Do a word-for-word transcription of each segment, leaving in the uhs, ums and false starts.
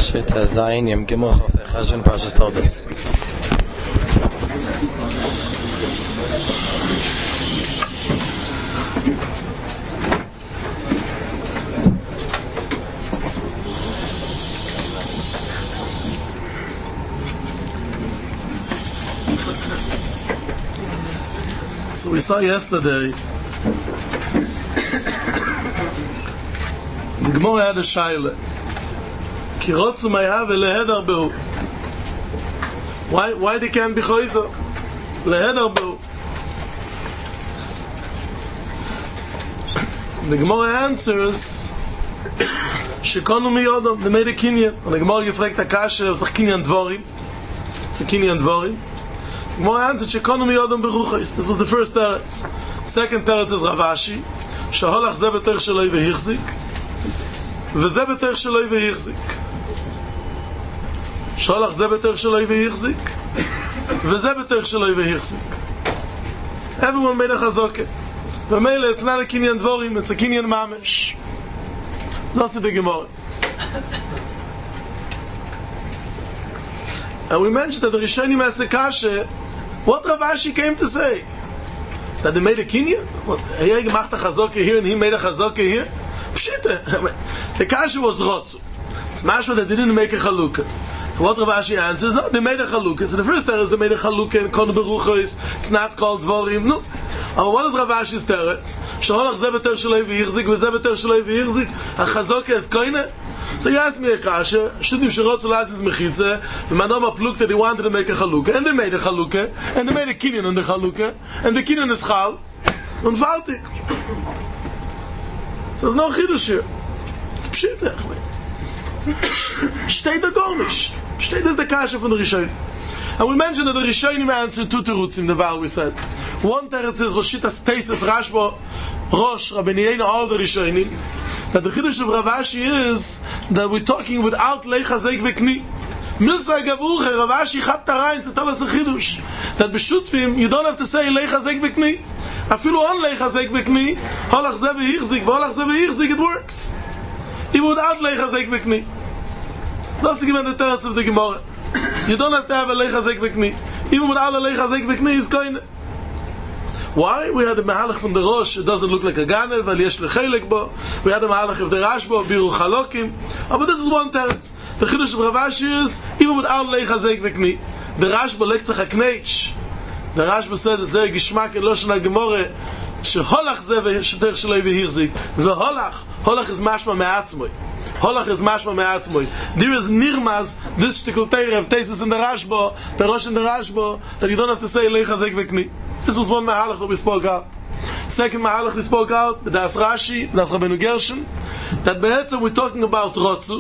Parashat Zayin Yom Gimel Chof Echashon Parashas Todos. So we saw yesterday the Gemara had a shaila. Ki rotzu mayav leheder behu. Why why they can't be choizer? Leheder behu. The Gemara answers shekonu miyodom. They made a kinyan. And the Gemara gefragt akasha. It was like kinyan dvorim. It's a kinyan dvorim. The Gemara answered shekonu miyodom beruchos. This was the first teretz. Second teretz is Ravashi. Sheholach ze b'terech sheloi v'hichzik. וזה בטח שלוי והחזיק שולח זה בטח שלוי והחזיק וזה בטח שלוי והחזיק everyone made a chazokah ומילא it's not a kinyan dvorim, it's a kinyan mamish. That's the Gemara. And we mentioned that the Rishonim asked the kasha, what Ravashi came to say? That they made a kinyan? What, he made a chazokah here and he made a chazokah here? Pshita. The kasha was rotzu. It's mashma that they didn't make a chalukah. What Ravashi answers, no, they made a chalukah. So the first teretz, they made a chalukah and kon beruchos. It's not called dvorim. No. But what is Ravashi's teretz? Sheholach ze beter sheloi v'yichzik v'ze beter sheloi v'yichzik. A chazokah is koine. So he asked me a kasha. Shudim sherotzu lasis mechitze. V'manom apluk that he wanted to make a chalukah, and they made a chalukah, and they made a kinyan on the chalukah, and the kinyan is chal and faltik. So there's no chidush here. It's pshita. Steht da gar nicht. Steht das der kasha from the Rishonim. And we mentioned that the Rishonim answered two terutzim, the vow we said. One teretz is Roshitas Teises Rashba Rosh Rabbeinu Yeina, all the Rishonim. That the chidush of Ravashi is that we're talking without leichazek v'kni. Milsa Gavuche, Ravashi chapped rein to tell us a chidush. That b'shutfim, you don't have to say leichazek v'kni. Afilu on leichazek v'kni, holach ze v'hichzik, v'holach ze v'hichzik, it works. Even without leichazek v'kni. That's the given the teretz of the Gemara. You don't have to have a leichazek v'kni. Even without a leichazek v'kni is koine. Why? We had the mahalach from the Rosh. It doesn't look like a ganev, al yesh lechelek bo. We had the mahalach of the Rashba, biru chalokim. Oh, but this is one teretz. The chidush of Ravashi is even without leichazek v'kni. The Rashba lektzach hakneich. The Rashba says it's very gishmak in Loshen HaGemorah. Sheholach ze v'shetech sheloi v'hichzik. V'holach. Holach is mashma me'atzmoi. Holach is mashma me'atzmoi. There is nirmaz, this shtikul teire of tesis in the Rashba, the Rosh in the Rashba, that you don't have to say leichazek v'kni. This was one mahalach that we spoke out. Second mahalach we spoke out, das Rashi, das Rabbeinu Gershon, that be'etzem we're talking about rotzu,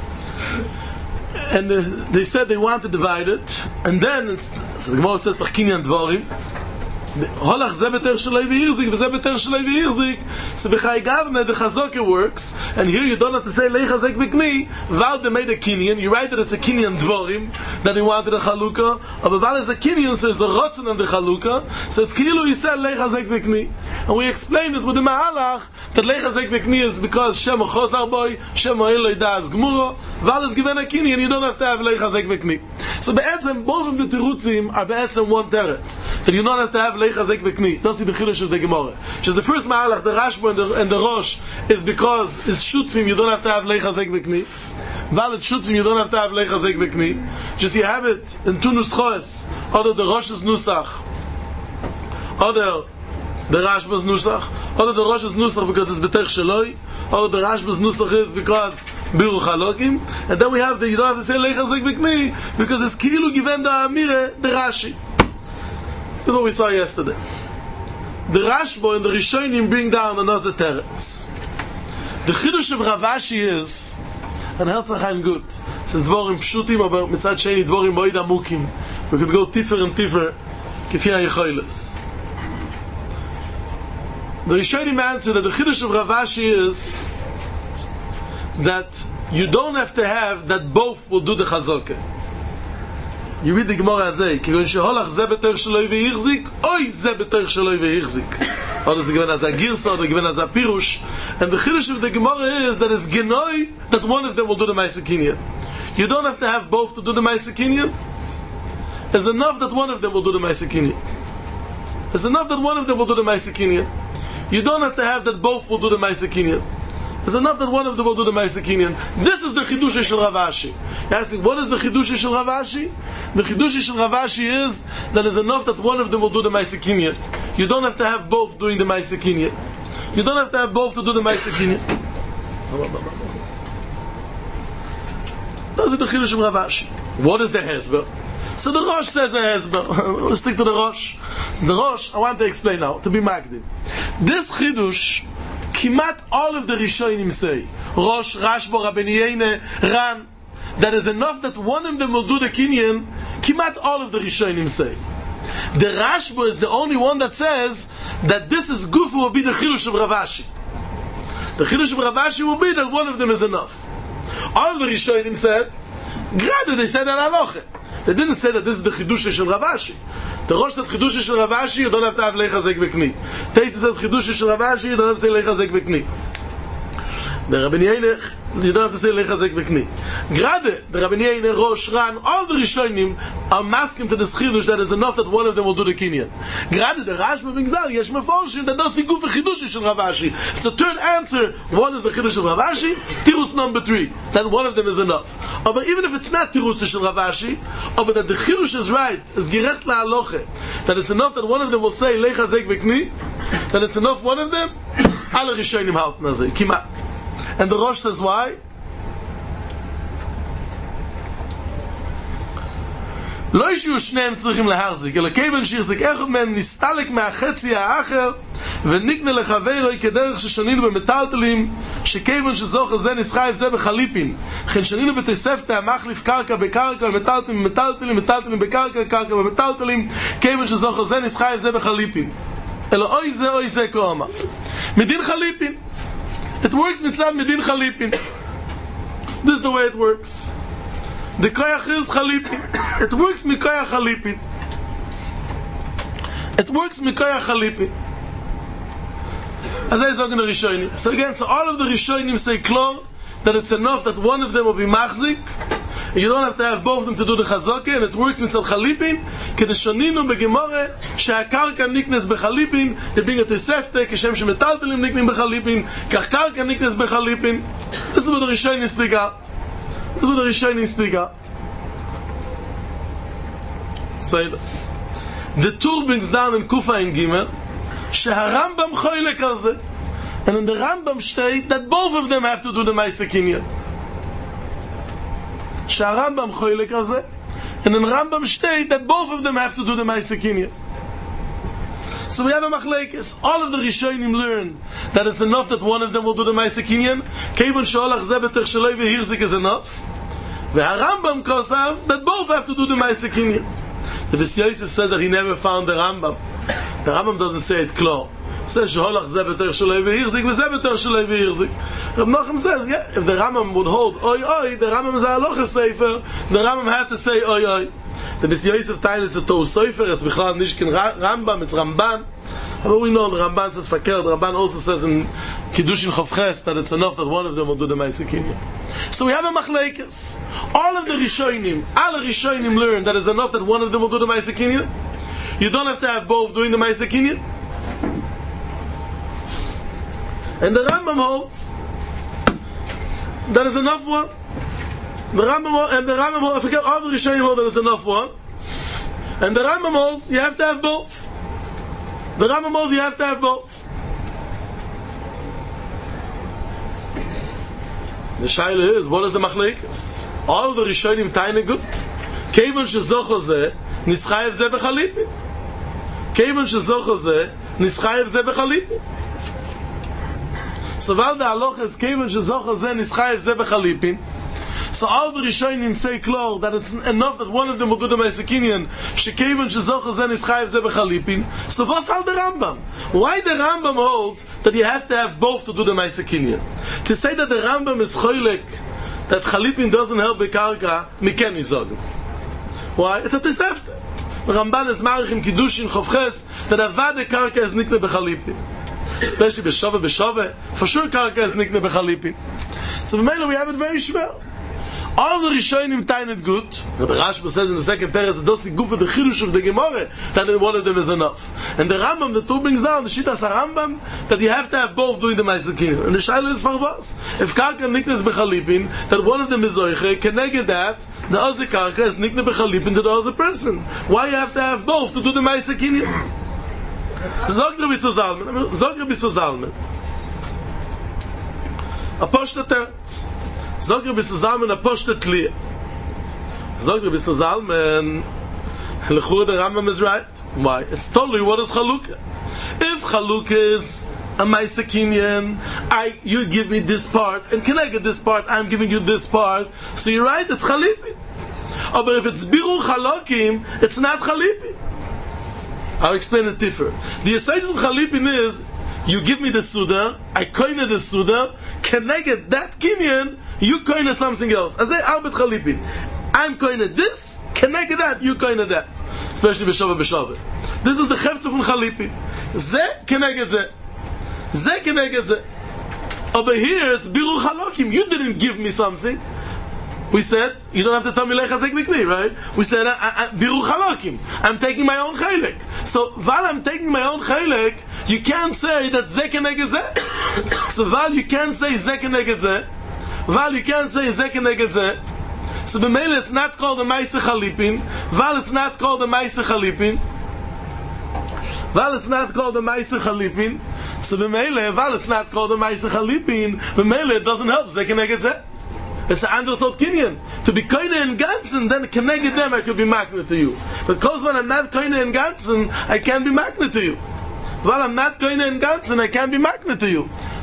and uh, they said they want to divide it, and then, so the Gemara says, like kinyan dvorim, holach ze beter sheloi v'yichzik, v'ze beter sheloi v'yichzik, so b'chai gavne, the chazokah works, and here you don't have to say leichazek v'kni, val they made a kinyan, you write that it's a kinyan dvorim, that he wanted a chalukah, but val is a kinyan, so it's a rotzen on the chalukah, so it's kilu he said leichazek v'kni. And we explained it with the mahalach, that leichazek v'kni is because Shem chozar boy, Shem eloi das gmuro, val is given a kinyan, you don't have to have leichazek v'kni. So be'etzem, both of the terutzim are be'etzem one teretz, that you don't have to have leichazek v'kni. That's the chidush of the Gemara. Just the first mahalach, the Rashba and the, and the Rosh, is because it's shutfim, you don't have to have leichazek v'kni. Valid shutfim, you don't have to have leichazek v'kni. Just you have it in two nusachos, other the Rosh's nusach, other the Rashba's nusach, other the Rosh's nusach because it's betech sheloi, other the Rashba's nusach is because biru chalokim, and then we have the, you don't have to say leichazek v'kni because it's kilu given the amire, the Rashi. This is what we saw yesterday. The Rashba and the Rishonim bring down another teretz. The chidush of Ravashi is, and herzach good, since dvorim pshutim, but mitzad sheni dvorim moed amukim. We could go tifer and tifer, kifi hayechoiles. The Rishonim answer that the chidush of Ravashi is that you don't have to have that both will do the chazokah. You read the Gemara Azay, Kigon sheholach ze beter sheloi v'yichzik, oi ze beter sheloi v'yichzik. Or there's given as a girsa, or given as a pirush. And the chidush of the Gemara is that it's genoi that one of them will do the Ma'aseh Kinyan. You don't have to have both to do the Ma'aseh Kinyan. It's enough that one of them will do the Ma'aseh Kinyan. It's enough that one of them will do the Ma'aseh Kinyan. You don't have to have that both will do the Ma'aseh Kinyan. It's enough that one of them will do the Ma'aseh Kinyan. This is the Chidush Shel Rav Ashi. You're asking, what is the Chidush Shel Rav Ashi? The Chidush Shel Rav Ashi is that it's enough that one of them will do the Ma'aseh Kinyan. You don't have to have both doing the Ma'aseh Kinyan. You don't have to have both to do the Ma'aseh Kinyan. That's the Chidush Shel Rav Ashi. What is the Hezber? So the Rosh says a Hezber. We'll stick to the Rosh. So the Rosh, I want to explain now, to be Magdim. This Chidush, Kimat all of the Rishonim say, Rosh, Rashbo, Rabbeinu Yeine, Ran, that is enough that one of them will do the Kinyan. Kimat all of the Rishonim say. The Rashbo is the only one that says that this is Gufu will be the Chidush of Rav Ashi. The Chidush of Rav Ashi will be that one of them is enough. All of the Rishonim said, Grade, they said that Aloche. They didn't say that this is the Chidush Shel Rav Ashi. The Rosh said Chidush Shel Rav Ashi, you don't have to have Leichazek V'Kni. Teisi says Chidush Shel Rav Ashi, you don't have to say Leichazek V'Kni. The Rabbeinu Yeine, you don't have to say Leichazek V'Kni. Grade, the Rabbeinu Yeine, Rosh, Ran, all the Rishonim are masking to this Chidush that is enough that one of them will do the Kinyan. Grade, the Rashba brings down, Yesh Meforshim, that does Siguf Chidush Shel Rav Ashi. It's a third answer. One is the Chidush of Rav Ashi, Tirutz number three, that one of them is enough. But even if it's not Tirutz Shel Rav Ashi, but that the Chidush is right, is Gerecht LaHaloche, that it's enough that one of them will say Leichazek V'Kni, that it's enough one of them, alle Rishonim halten azay, Kimat. And the Rosh says why? לא ישיו שניהם צריכים להחזיק, אלא כיוון שיחזיק אחד מהם נסתלק מהחצי האחר ונקנה לחברו כדרך ששנינו במטלטלים, שכיוון שזוכר זה נסחייב זה בחליפין, לכן שנינו בתוספתא המחליף קרקע בקרקע ומטלטלים במטלטלים, מטלטלים בקרקע, קרקע במטלטלים, כיוון שזוכר זה נסחייב זה בחליפין. אלא אוי זה אוי זה כה אמר. מדין חליפין. It works mitzad medin chalipin. This is the way it works. The koyach is chalipin. It works mikoyach chalipin. It works mikoyach chalipin. As I said in the Rishonim. So again, so all of the Rishonim say klor that it's enough that one of them will be machzik. You don't have to have both of them to do the chazokah, and it works mitzad chalipin. Kedeshoninu begemore shehakarka niknes bechalipin. They bring a tesefte keshem shemetaltelim niknim bechalipin. Kach karka niknes bechalipin. This is what the Rishonim speak out. This is what the Rishonim speak out. Say that. The Tur brings down in Kufa in Gimel sheharambam choylek al zeh, and in the Rambam state that both of them have to do the Ma'aseh Kinyan. שהרמב"ם חולק על זה, and in Rambam state that both of them have to do the Ma'aseh Kinyan. So we have a machlekes. All of the Rishonim learn that it's enough that one of them will do the Ma'aseh Kinyan. Kevon sheolach ze betech sheloi v'hirzik is enough. VeHarambam kosav that both have to do the Ma'aseh Kinyan. The Beis Yosef says that he never found the Rambam. The Rambam doesn't say it clear. Says sheholach ze betech sheloi v'hirzik v'ze betech sheloi v'hirzik. Rab Nachum says, yeah, if the Rambam would hold oi oi, the Rambam is a halacha sefer, the Rambam had to say oi oi. The Beis Yosef time it's a Torah sefer, it's bichlal nishkin Rambam, it's Ramban. But we know the Ramban says fakir, the Ramban also says in Kiddushin Chavches that it's enough that one of them will do the Ma'aseh Kinyan. So we have a machlekes. All of the Rishonim, all the Rishonim learn that it's enough that one of them will do the Ma'aseh Kinyan. You don't have to have both doing the Ma'aseh Kinyan. And the Rambam holds that is enough one. The Rambam and the Rambam holds, I forget all the Rishonim hold that is enough one. And the Rambam holds you have to have both. The Rambam holds you have to have both. The shaila is, what is the machlekes? All the Rishonim taine gut. Kevon shezocho ze nischayev ze bechalipin. Kevon shezocho ze nischayev ze bechalipin. So while the halacha is kevon shezocho ze nischayev ze bechalipin, so all the Rishonim say klor that it's enough that one of them will do the Ma'aseh Kinyan. Shekevon shezocho ze nischayev ze bechalipin. So what's hal the Rambam? Why the Rambam holds that you have to have both to do the Ma'aseh Kinyan? To say that the Rambam is choylek that chalipin doesn't help bekarka, miken izogen. Why? It's a tesefte. Ramban is marich in Kiddushin Chavches that avade karka is nikne bechalipin. Especially b'shove b'shove, for sure karka is nikne bechalipin. So b'meila we have it very shver. All the Rishonim time it good. The Rashba says in the second teretz that does good for the Chidush of the Gemara, that one of them is enough. And the Rambam, the two brings down, the Shitas Rambam, that you have to have both doing the Ma'aseh Kinyan. And the Shaila is Farvas. If Karka Niknes Bechalipin, that one of them is Zoiche, can negate that, the other Karka is Nikne Bechalipin to the other person. Why you have to have both to do the Ma'aseh Kinyan? Zog Rabbi Zalman, Zog Rabbi Zalman. Aposhta Teretz. Zog Rabbi Zalman, Aposhta Tliya. Zog Rabbi Zalman, L'chur the Rambam is right. Why? It's totally what is Chalukah. If Chalukah is a Ma'aseh Kinyan, I you give me this part, and can I get this part? I'm giving you this part. So you're right, it's Chalipin. Oh, but if it's Biru Chalokim, it's not Chalipin. I'll explain it different. The aside of Chalipin is, you give me the Suda, I coin the Suda, can I get that Kinyan, you coin something else. As I Albert Chalipin. I'm coin this, can I get that, you coin that. Especially B'Shavah B'Shavah. This is the Chefza from Chalipin. Ze can I get ze. Ze can I get ze. Over here, it's Biru Chalokim. You didn't give me something. We said, you don't have to tell me Lechazek Mikli, right? We said, Biru Chalokim. I'm taking my own Chalek. So, while I'm taking my own Chalek, you can't say that Ze keneged Ze. So, while you can't say Ze keneged Ze, while you can't say Ze keneged Ze, so b'meile it's not called a Ma'aseh Chalipin, while it's not called a Ma'aseh Chalipin, while it's not called a Ma'aseh Chalipin, so b'meile, while it's not called a Ma'aseh Chalipin, b'meile it doesn't help Ze keneged Ze. It's an Andersot Kinyan. To be koine in Ganzen, then connected them, I could be magnet to you. But because when I'm not koine in Ganzen, I can't be magnet to you. While I'm not koine in Ganzen, I can't be magnet to you.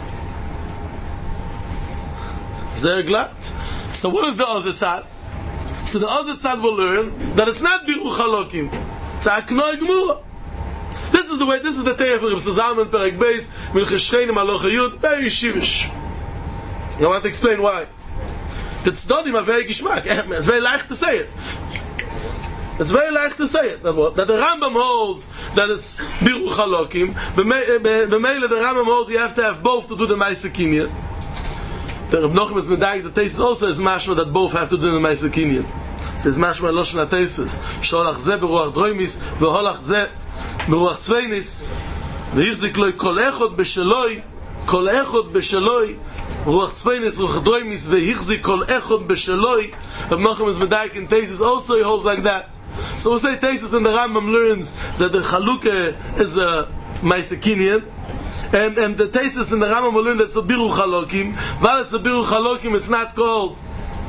Sehr glatt. So what is the other tzad? So the other tzad will learn that it's not Biru Chalokim. It's a Knoi Gemura. This is the way, this is the Teir for Reb Zalman Perek Beis, Milchus Shreinim Alocha Yud, very shivish. I want to explain why. The tzdodim are very gishmak. It's very leicht to say it. It's very leicht to say it. That, what? That the Rambam holds that it's Biru Chalokim. B'meile the Rambam holds you have to have both to do the Ma'aseh Kinyan. The Reb Nochem is medayik. The Tesis also is mashma that both have to do the Ma'aseh Kinyan. It says mashma Loshen HaTesis. Sholach ze beruach droimis v'holach ze beruach tzveinis v'hirzik loi kol echod b'sheloi kol echod b'sheloi Ruach Tzveinis, Ruach Droimis, Vehichzi Kol Echod B'Sheloi. Reb Nochem is medayik in Tesis also he holds like that. So we'll say Tesis and the Rambam learns that the Chalukah is a Ma'aseh Kinyan, and and the Tesis and the Rambam will learn that it's a Biru Chalokim. While it's a Biru Chalokim, it's not called.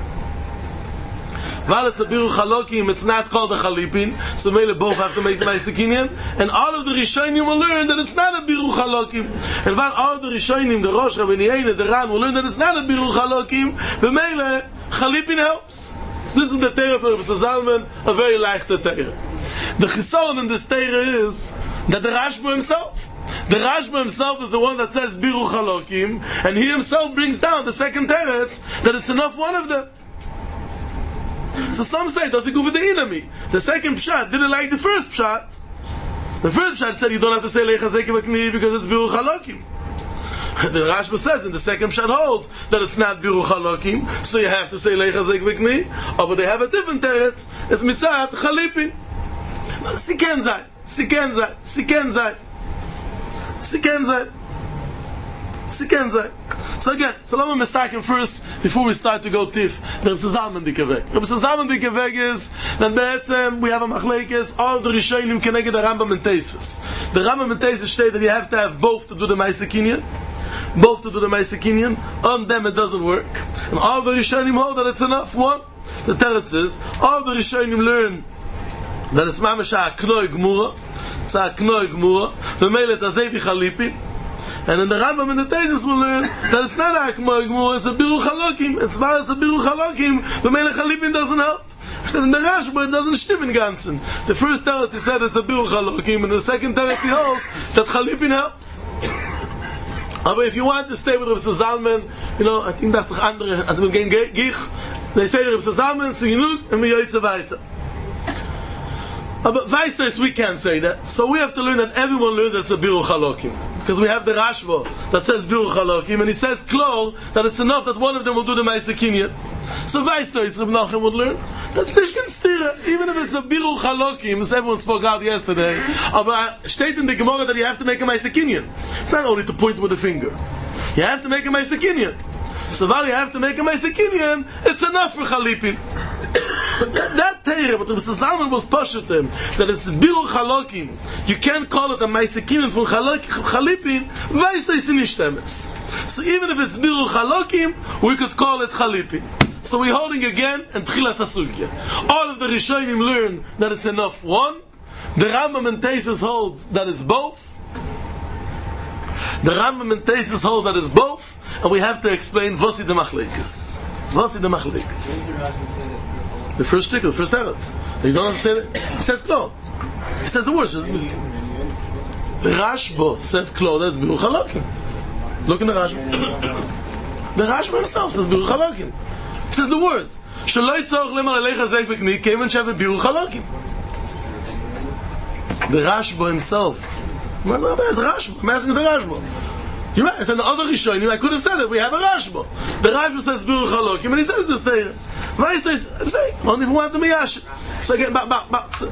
While it's a Biru Chalokim, it's not called a Chalipin. So maybe both have to make Ma'aseh Kinyan. And all of the Rishonim will learn that it's not a Biru Chalokim. And while all of the Rishonim, the Rosh, Rabbi Yehuda, the Ran, will learn that it's not a Biru Chalokim, but maybe Chalipin helps. This is the Teirah for Reb Zalman, a very leichte Teirah. The Chisaron in this Teirah is that the Rashba himself, the Rashba himself is the one that says Biru Chalokim, and he himself brings down the second Teretz that it's enough one of them. So some say, does it go for the enemy? The second pshat didn't like the first pshat. The first pshat said you don't have to say Lechazek V'Kni because it's Biru Chalokim. The Rashba says in the second pshat holds that it's not Biru Chalokim, so you have to say Lechazek V'Kni. Oh, but they have a different teretz. It's Mitzat Chalipin. Siken Zay, Siken Zay, Siken Zay, Siken Zay, Siken Zay. So again, so let me misaken first before we start to go tif. The Reb Zalman Dikeveg. Reb Zalman Dikeveg is that be'etzem we have a machlekes. All the Rishonim keneged the Rambam and Teisvus. The Rambam and Teisvus state that you have to have both to do the Ma'aseh Kinyan. Both to do the Ma'aseh Kinyan. On them it doesn't work. And all the Rishonim hold that it's enough. One, the teretz is all the Rishonim learn that it's mamash ha'knoi gmura. It's ha'knoi gmura. B'meile it's azevi chalipin. And in the Rambam and the Tesis will learn that it's not a Akmoi Gmur, it's a Biru Chalokim. It's while it's a Biru Chalokim, the Melech Chalipin doesn't help. In the Rashba, it doesn't stimmen ganzen. The first teretz he said it's a Biru Chalokim, and the second teretz he holds that Chalipin helps. But if you want to stay with Reb Zalman, you know, I think that's andere, as we gehen gich, they say to Reb Zalman, so you look, and we yoytze weiter. But Weistes, we can't say that. So we have to learn that everyone learns that it's a Biru Chalokim. Because we have the Rashba that says Biru Chalokim, and he says Klor that it's enough that one of them will do the Ma'aseh Kinyan. So weißt du, Reb Nachum would learn, that's nicht considered, even if it's a Biru Chalokim, as everyone spoke out yesterday, but steht in the Gemara that you have to make a Ma'aseh Kinyan. It's not only to point with a finger. You have to make a Ma'aseh Kinyan. So while you have to make a Ma'aseh Kinyan, it's enough for Chalipin. That Teire, but Reb Salman was poshetem, that it's Biru Chalokim. You can't call it a Ma'aseh Kinyan from Chalipin, weißt du, it's nicht emes. So even if it's Biru Chalokim, we could call it Chalipin. So we're holding again and Tchilas HaSugya. All of the Rishonim learn that it's enough one. The Rambam and Teisus hold that it's both. The Rambam and Teisus hold that it's both. And we have to explain Vosi de Machlekes. Vosi de Machlekes. The first stick, the first eretz. You don't have to say that. He says Klo. He says the words. Rashbo says Klo, that's Biru Chalokim. Look in the Rashba. The Rashba himself says Biru Chalokim. He says the words. Shaloi tzorch lemar alecha zeifek ni keven sheve Biru Chalokim. The Rashba himself. What about the Rashba? I'm asking the Rashba. You're right. I said the other Rishonim. I could have said it. We have a Rashba. The Rashba says Biru Chalokim, and he says this thing. Why is this? I'm saying, I don't even want to be Yash. So again, but but but. So,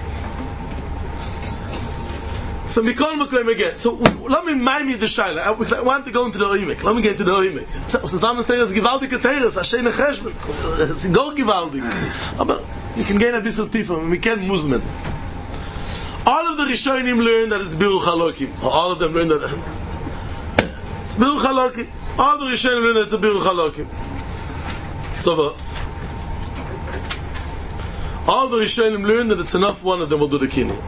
So Mikol Makoim again. So let me mind me the Shaila. I want to go into the Oimik. Let me get into the Oimik. So Samensteir is gewaltige Teres, Ashene Cheshben. It's go gewaldig. But you can gain a bit of tifa. We can Muslim. All of the Rishonim learn that it's Biru Chalokim. All of them learn that it's Biru Chalokim. All the Rishonim learn that it's a Biru Chalokim. So what? All the Rishonim learn that it's enough one of them will do the Kinyan.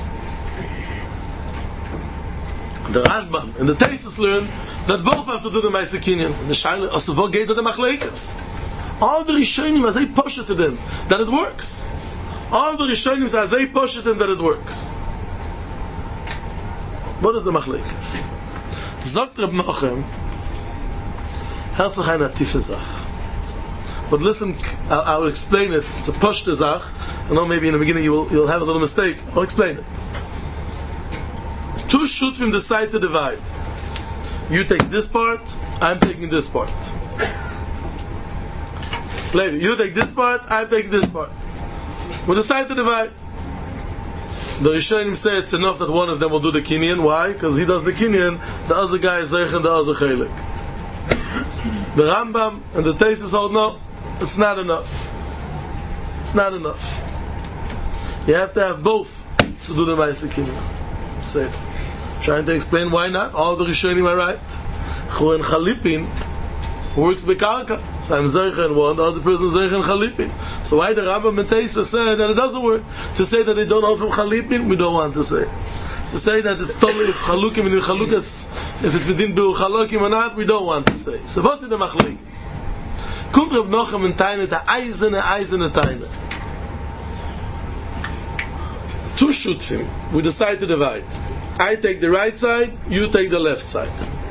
The Rashbam and the Teisus learn that both have to do the Ma'aseh Kinyan. And the Shaila also what gate of the Machlekes. All the Rishonim as they push it to them that it works. All the Rishonim as they push it to them that it works. What is the Machlekes? Zogt Reb Nachum, herzlich eine tiefe Sach. But listen, I'll, I'll explain it. It's a push to Zach. I know maybe in the beginning you will, you'll have a little mistake. I'll explain it. Two shutfim decide to divide. You take this part, I'm taking this part. Later, you take this part, I'm taking this part. We decide to divide. The Rishonim say it's enough that one of them will do the Kinyan. Why? Because he does the Kinyan, the other guy is Zeich and the other Chelik. The Rambam and the Teisus hold no, it's not enough. It's not enough. You have to have both to do the Ma'aseh Kinyan. Say it. Trying to explain why not. All the Rishonim are right. Chuen Chalipin works bekarka. So I'm Zeichen one, the other person is Zeichen Chalipin. So why the Rambam and Teisus said that it doesn't work? To say that they don't hold from Chalipin, we don't want to say. To say that it's totally if Chalukim and Chalukas, if it's within Biru Chalokim or not, we don't want to say. So what's in the Machlekes? Kumt Reb Nachum and Taine, the Eisene, Eisene Taine. Two shutfim, we decide to divide. I take the right side, you take the left side.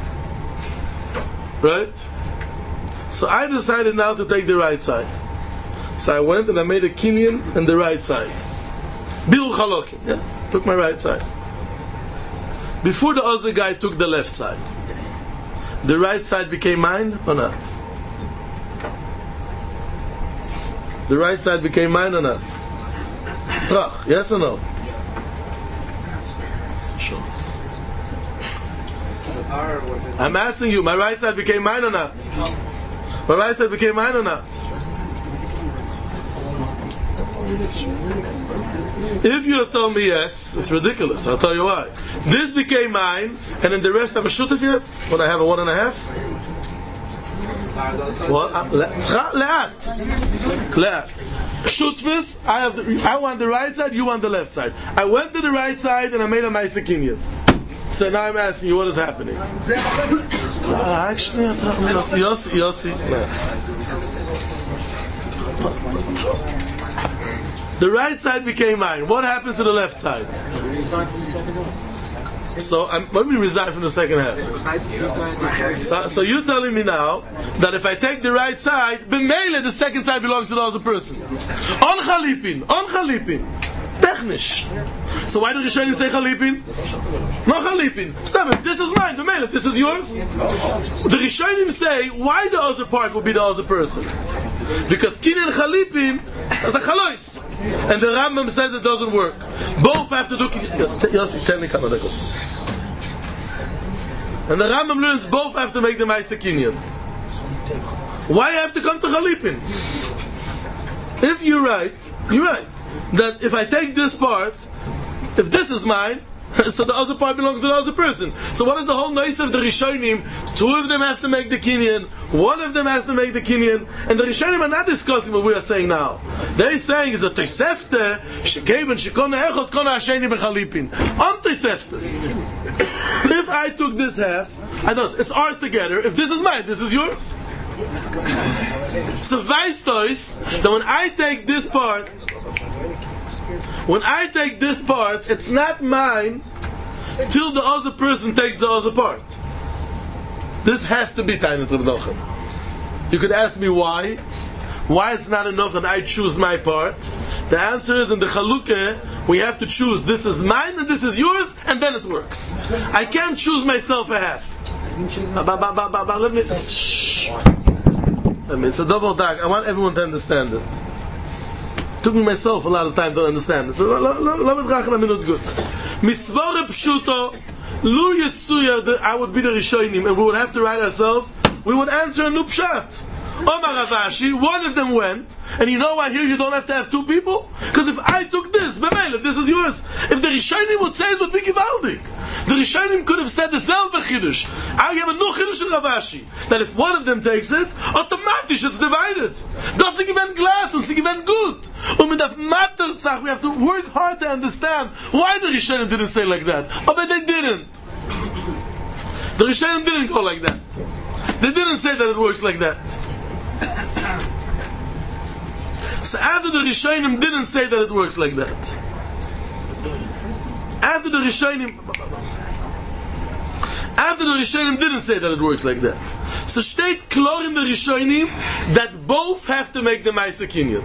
Right? So I decided now to take the right side. So I went and I made a Kinyan on the right side. Biru Chalokim, yeah? Took my right side. Before the other guy took the left side. The right side became mine or not? The right side became mine or not? Trach, yes or no? I'm asking you, my right side became mine or not? My right side became mine or not? If you tell me yes, it's ridiculous. I'll tell you why. This became mine, and then the rest I'm a shutef yet? When I have a one and a half? What? Le'at. Le'at. Shutvis, I have the, I want the right side, you want the left side. I went to the right side and I made a Ma'aseh Kinyan. So now I'm asking you what is happening. Uh, actually, Yossi, Yossi. The right side became mine. What happens to the left side? So I'm, let me resign from the second half. So, so you're telling me now that if I take the right side, b'meile the second side belongs to the other person. On Chalipin, on Chalipin. technisch. So why do Rishonim say Chalipin? No Chalipin. Stop it. This is mine. The mail. This is yours. The Rishonim say, why the other part will be the other person? Because Kinyan Chalipin is a Chalois. And the Rambam says it doesn't work. Both have to do Kinyan. Yes, tell me, Kamadeko. And the Rambam learns both have to make the Maisa Kinyan. Why have to come to Chalipin? If you're right, you're right. That if I take this part, if this is mine, so the other part belongs to the other person. So what is the whole noise of the Rishonim? Two of them have to make the Kinyan, one of them has to make the Kinyan, and the Rishonim are not discussing what we are saying now. They're saying is a Tosefte, Shekeben, Shekona Echot, Kona Hasheni Bechalipin. On Toseftes. If I took this half, I does, it's ours together. If this is mine, this is yours. So vice toys, that when I take this part, when I take this part, it's not mine till the other person takes the other part. This has to be Tainat L'Bnochem. You could ask me why. Why it's not enough that I choose my part? The answer is in the Chalukah, we have to choose this is mine and this is yours, and then it works. I can't choose myself a half. Let me... Shh. Let me, it's a double dark. I want everyone to understand it. It took me myself a lot of time to understand it. So, let me drach a minute good. Misvore pshuto, lu yetsuya, I would be the Rishonim, and we would have to write ourselves, we would answer a new pshat. Omar Ravashi, one of them went, and you know why here you don't have to have two people? Because if I took this, B'meil, this is yours. If the Rishonim would say it would be Givaldik. The Rishonim could have said the selbe Chiddush. I have a new Chiddush in Ravashi. That if one of them takes it, automatisch it's divided. Das sie gewinnen glatt und sie gewinnen gut. Und mit der Mathe-Zach, we have to work hard to understand why the Rishonim didn't say like that. But they didn't. The Rishonim didn't go like that. They didn't say that it works like that. So after the Rishonim didn't say that it works like that. After the Rishonim After the Rishonim didn't say that it works like that. So steht klar in the Rishonim that both have to make the Maisa Kinyan.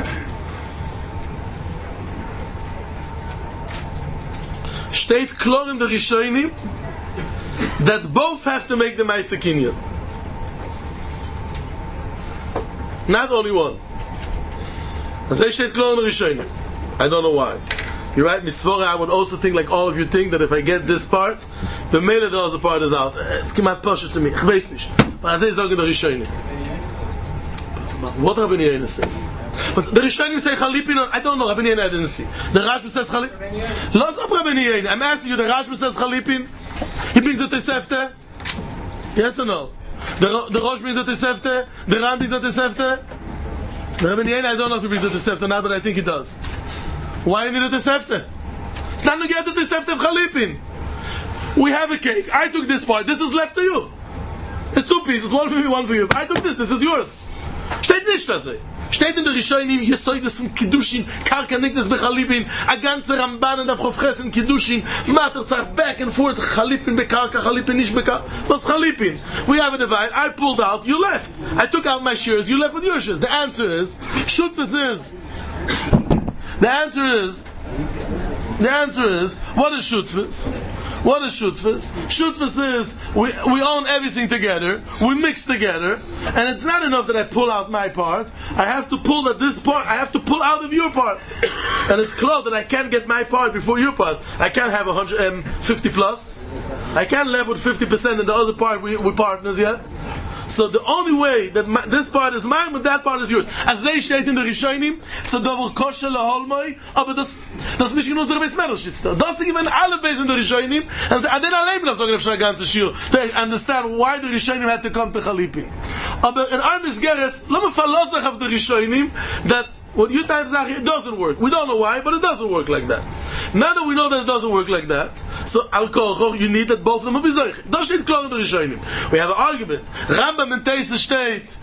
Steht klar in the Rishonim that both have to make the Maisa Kinyan. Not only one. As I steht klar in the Rishonim. I don't know why. You're right, Misvora, I would also think like all of you think that if I get this part, the mail the other part is out. It's kemat pasha to me. Ich weiß nicht. But I say sagen the Rishonim. What Rabbi Yehuda says? But the Rishonim say Chalipin. I don't know. Rabbi Yehuda I didn't see. The Rashba says Chalipin. Los up Rabbi Yehuda. I'm asking you. The Rashba says Chalipin. He brings the Tosefte. Yes or no? The the Rosh brings the Tosefte. The Ram brings the Tosefte. The Rabbi Yehuda I don't know if he brings the Tosefte or not, but I think he does. Why need a Tosefte? It's not to get the Tosefte of Chalipin. We have a cake. I took this part. This is left to you. It's two pieces. One for me, one for you. I took this. This is yours. Steht nicht das. Steht in der Rishonim, Yesoides von Kiddushin, Karka Nikdes Bechalipin, a ganze Ramban and Afchofres in Kiddushin, Mater Tzach back and forth, Chalipin Bekarka, Chalipin Nish Bekarka. What's Chalipin? We have a divide. I pulled out. You left. I took out my shares. You left with your shares. The answer is, Shutfus is, the answer is, the answer is, what is Shutfus? What is Shutfus? Shutfus is, we, we own everything together, we mix together, and it's not enough that I pull out my part, I have to pull at this part, I have to pull out of your part. And it's clear that I can't get my part before your part. I can't have one hundred fifty plus. I can't live with fifty percent and the other part we, we're partners yet. So the only way that my, this part is mine, but that part is yours. As they steht in the Rishonim, so dover kosher leholmoi, aber das das nicht in unserer Beis Merelschitz da. Das sind even alle Beis in the Rishonim, and say, I didn't allein auf sagen, auf ganze Shir, to understand why the Rishonim had to come to Chalipin. Aber in our Misgeres, let me verlassen auf the Rishonim, that what you times say, it doesn't work. We don't know why, but it doesn't work like that. Now that we know that it doesn't work like that, so al kochoch, you need that both of them will be zeich. Das steht klar in the Rishonim. We have an argument. Rambam and Teise steht,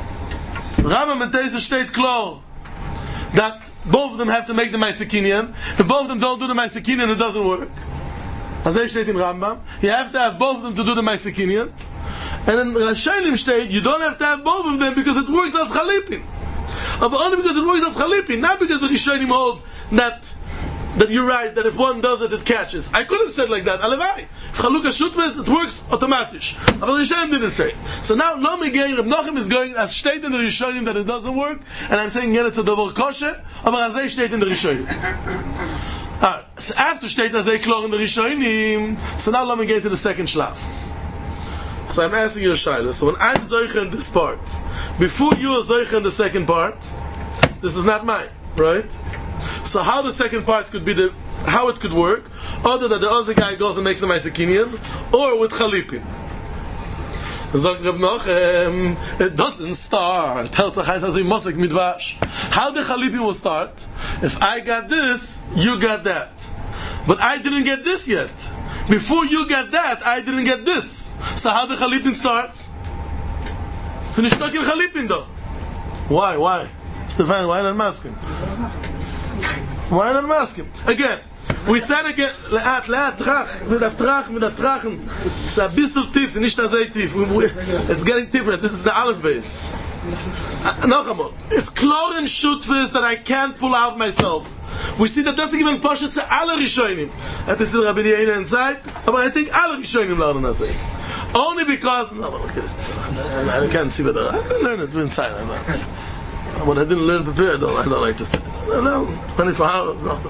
Rambam and Teise steht klar, that both of them have to make the Maisa Kinyan. If both of them don't do the Maisa Kinyan, it doesn't work. As they steht in Rambam, you have to have both of them to do the Maisa Kinyan. And in Rishonim steht, you don't have to have both of them because it works as Chalipin. But only because it works as Chalipin, not because the Rishonim hold that that you're right, that if one does it, it catches. I could have said like that, Alevai. If Chalukah Shutvis, it works automatisch. But the Rishonim didn't say it. So now, Lo Megein, Reb Nachum is going, as steht in the Rishonim that it doesn't work, and I'm saying, yeah, it's a Dover Kosher, aber as they steht in the Rishonim. Alright, so after steht as they klor in the Rishonim, so now let me get to the second shlaf. So I'm asking you a shayla. So when I'm Zoicha in this part, before you are Zoicha in the second part, this is not mine, right? So how the second part could be the, how it could work, other than the other guy goes and makes a Maisekinian, or with Chalipin. Zog Reb Nachum, it doesn't start. How the Chalipin will start? If I got this, you got that. But I didn't get this yet. Before you get that, I didn't get this. So how the Chalipin starts? So nicht noch in Chalipin though. Why? Why? Stefan, why not mask him? Why not mask him? Again, we said again, laat, laat, trach, mit aftrach, mit aftrachen. It's a bissel tief, it's nicht so tief. It's getting different. This is the Aleph base. Noch einmal. It's klar and shutvis that I can't pull out myself. We see that doesn't even push it to alle Rishonim. That is still Rabbi Yehuda inside, but I think alle Rishonim learn on that. Only because no, no, I can't see whether I learned it inside. I'm not. When I didn't learn prepared, though, I don't like to say. I don't know. twenty-four hours, nothing.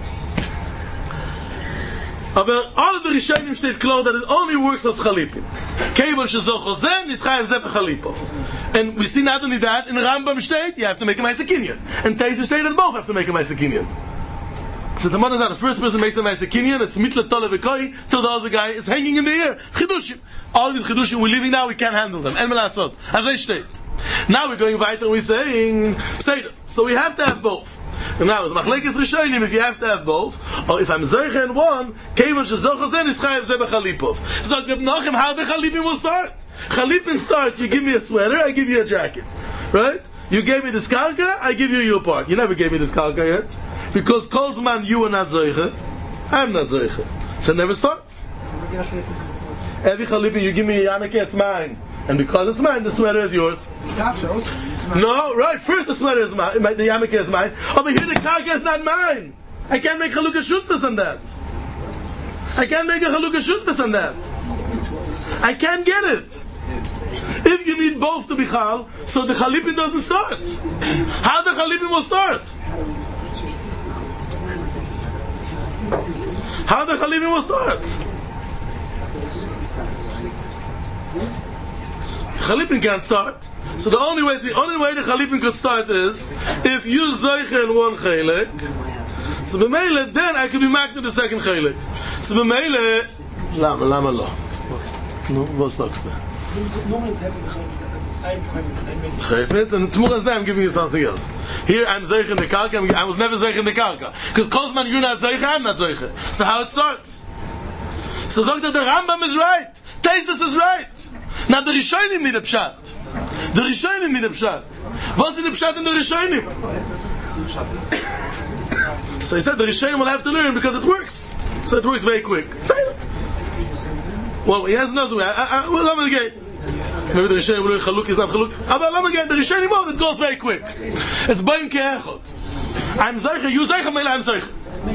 But all of the Rishonim steht klar that it only works on Chalipin. Kevon shezo chozen nischayev zeh b'chalipo. And we see not only that in Rambam state you have to make a Maisekinian, and Teisa state that both have to make a Maisekinian. Since the mother is the first person makes a Maisekinian, it's mitle tole v'koi till the other guy is hanging in the air. Chidushim. All these chidushim we're leaving now, we can't handle them. En melasot. As they state. Now we're going weiter and we're saying Seder. So we have to have both. And now it's machlekes rishonim if you have to have both, or if I'm zoicha in one, kevon shezocha zen is chayev zeh b'chalipov. So Reb Nachum, how the chalipin will start? Chalipin starts, you give me a sweater, I give you a jacket. Right? You gave me this karka, I give you your part. You never gave me this karka yet. Because Kolzman, you are not zoicha, I'm not zoicha. So it never starts. Every chalipin you give me a Yaneke, it's mine. And because it's mine, the sweater is yours. No, right, first the sweater is mine, the yarmulke is mine. Over here the karka is not mine. I can't make Chalukah Shutvis on that. I can't make a Chalukah Shutvis on that. I can't get it. If you need both to be Chal, so the Chalipin doesn't start. How the Chalipin will start? How the Chalipin will start? Chalipin can't start. So the only way, the only way the Chalipin could start is if you zoicha in one chelek. So b'meile, then I could be makna the second chelek. So b'meile, lama, lama lo. No, what's next there? Chayfetz, and tomorrow's day I'm giving you something else. Here I'm zoicha in the karka. I was never zoicha in the karka because Kozman you're not zoicha, I'm not zoicha. So how it starts? So sagt that the Rambam is right. Taisus is right. Now the Rishonim need a pshat. The Rishonim need a pshat. What's in the pshat in the Rishonim? So he said the Rishonim will have to learn because it works. So it works very quick. Well, he has another way. I, I, well, let me again. Maybe the Rishonim will learn Chaluk is not Chaluk. But let me again. The Rishonim will, it goes very quick. It's Baim Ke'echot. I'm Zeicha, you Zeicha, Meila, I'm Zeicha.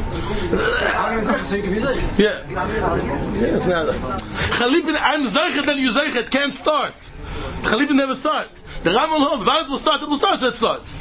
Yeah. Chalipin, I'm Zeicha, then you Zeicha, it can't start. Chalipin never start. The Ram will hold, Val it will start, it will start, so it starts.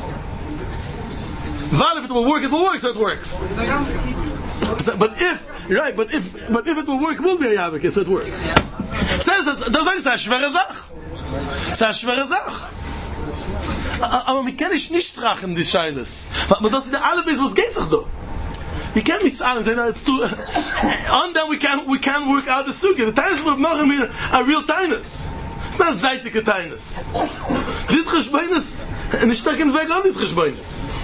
Val, if it will work, it will work, so it works. But if, right, but if but if it will work, it will be a Yavik, so it works. Says it, das heißt, es ist eine schwere Sache. Es ist eine schwere Sache. Aber wir können nicht trachen, die Scheiles. Aber das ist der Allebis, was geht sich da? You can't be silent and say, no, it's too... On them we can't, we can't work out the sukkah. The tiniest of Nachum here are real tiniest. It's not zeitige tiniest. This cheshbainis, and ich stecke in Weg on this cheshbainis.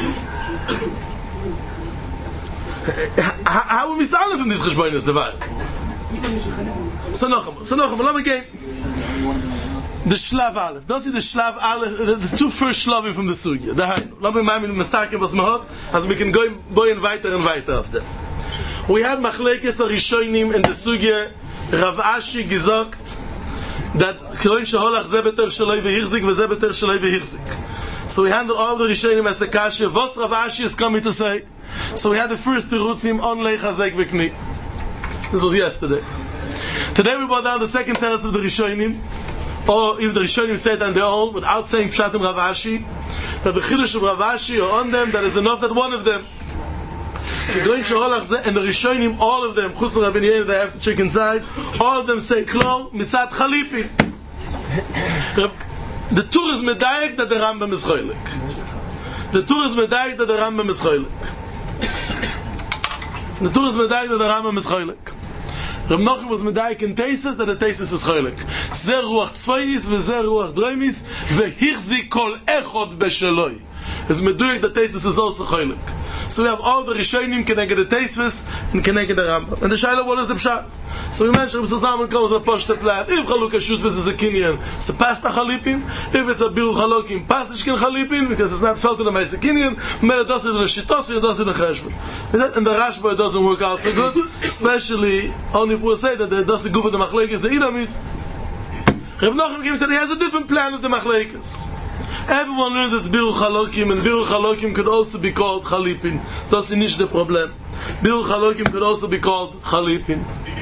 How will we silent from this cheshbainis, the Val? So Nachum, so Nachum, let me get... The Shlav Aleph. Don't see the Shlav Aleph, the, the two first Shlavim from the Sugya. The Hainu. Let me mind me Masakim was Mahot, as we can go, go in weiter and weiter after. We had Machlekes Arishonim in the Sugya, Rav Ashi gesagt, that Kloin Sheholach Ze Beter Shaloi Vehirzik, Ve Ze Beter Shaloi Vehirzik. So we handle all the Rishonim as a kasha. What Rav Ashi is coming to say. So we had the first Terutzim on Leichazek V'Kni. This was yesterday. Today we brought down the second teretz of the Rishonim, or if the Rishonim say it on their own, without saying Pshatim Rav Ashi, that the Chiddush of Rav Ashi are on them, that is enough that one of them. And the Rishonim, all of them, Chutz Rabbi Yehuda, they have to check inside, all of them say Klor Mitzat Chalipin. The Tur is medayek that the Rambam is choylek. The Tur is medayek that the Rambam is choylek. The Tur is medayek that the Rambam is choylek. Reb Nachum was medayek in Teisus that the Teisus is choylek. Zer ruach tzvaynis v'zer ruach droimis v'hichzi kol echod b'sheloi. Is medayek that Teisus is also choylek. So we have all the Rishonim connected the Teisus and connected the Rambam. And the Shaila, what is the Pshat? So we mentioned if Sazaman comes a poshte plan, if Chalukah Shutvis is a Kinyan, it's a pasta Chalipin. If it's a Biru Chalokim, Pasishkin Chalipin, because it's not felt in a Maisa Kinyan, Mela does it in a Shitosi, it does it in a Cheshbon. And the Rashba doesn't work out so good, especially only if we say that it doesn't go for the Machlekes, the Inamis. Reb Nachum said he has a different plan with the Machlekes. Everyone learns it's Biru Chalokim, and Biru Chalokim could also be called Chalipin. That's not the problem. Biru Chalokim could also be called Chalipin.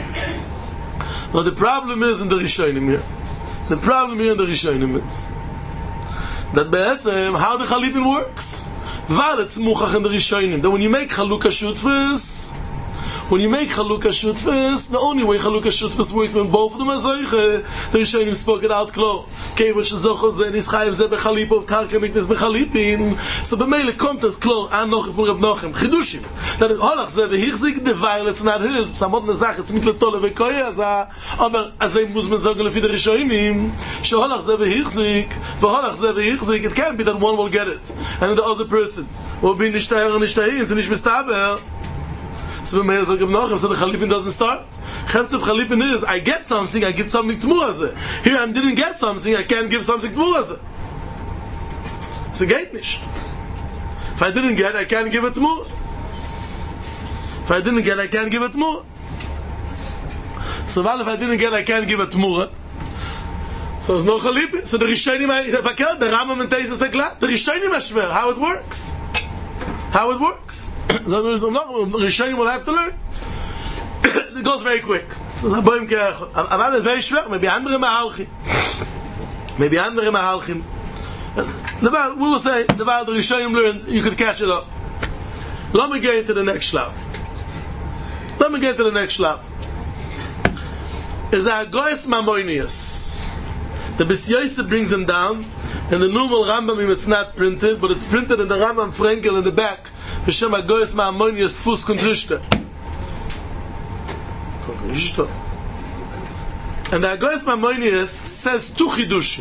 Now the problem is in the Rishonim here. The problem here in the Rishonim is that be'etzem, how the Chalipin works. Val it's muchach in the Rishonim. That when you make Chalukah Shutfis, when you make Chalukah Shutfis, the only way Chalukah Shutfis works when both of them are Zoiche, the Rishonim spoke it out clear. Keva shezocho ze nischayev ze bechalipov karka miknes bechalipin. So b'meile kommt es klar an noch von Reb Nachum chidushim. That holach ze vehichzik the while it's not his. Samot nezach it's mitle tole vekoye aza. Aber azay muss man sagen lefi the Rishonim. Sheholach ze vehichzik, veholach ze vehichzik. It can't be that one will get it and the other person will be nishtayir and nishtayir. It's nicht mistaber. So when Meir Reb Nachum, so the Chalipin doesn't start. Chefetz of Chalipin is, I get something, I give something to Murazeh. Here I didn't get something, I can't give something to Murazeh. So geht nicht. If I didn't get, I can't give it to Murazeh. If I didn't get, I can't give it to Murazeh. So while if I didn't get, I can't give it to Murazeh. So there's no Chalipin. So the Rishonim, verkehrt, the Rambam and Teisus are glad. The Rishonim are schwer, how it works. How it works. So Rishonim will have to learn. It goes very quick. So it's very schwer. Maybe andere mahalchim. Maybe andere mahalchim. We will say, the while the Rishonim learn, you could catch it up. Let me get into the next shlav. Let me get to the next shlav. Is a Goyes Mamoinius. The B'Syoyse brings them down. In the normal Rambam, it's not printed, but it's printed in the Rambam Frankel in the back. B'Shem HaGoyes Ma'amonius Tfus Kontrishta. And the HaGoyes Ma'amonius says two chidushim.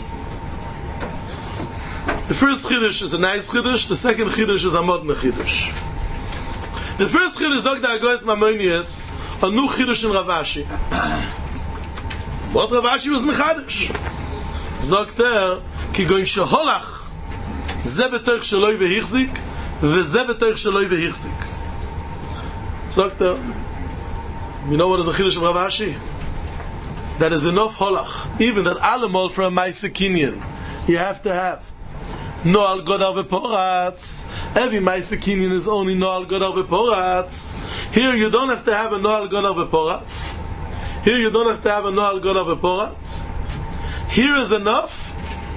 The first chidush is a nice chidush, the second chidush is a modern chidush. The first chidush sagt the HaGoyes Ma'amonius a new chidush in Rav Ashi. What Rav Ashi was mechadish. Sagt er, ki goin sheholach ze betoich sheloi vehichzik וזה בתוך שלוי והחזיק. Sagt er, you know what is the Chiddush of Rav Ashi? That is enough holach. Even that animal from Maisa Kinyan, you have to have Noal Godar V'Poratz. Every Maisa Kinyan is only Noal Godar V'Poratz. Here you don't have to have a Noal Godar V'Poratz. Here you don't have to have a Noal Godar V'Poratz. Here is enough.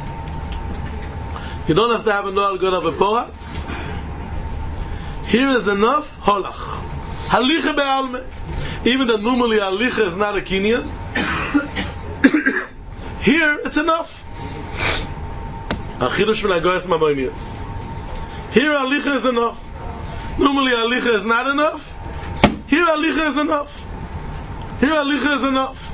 You don't have to have a Noal Godar V'Poratz. Here is enough holach. Halicha be'alme. Even though normally halicha is not a kinyan, here it's enough. Achidush min HaGoyes Ma'amonius. Here halicha is enough. Normally halicha is not enough. Here halicha is enough. Here halicha is enough.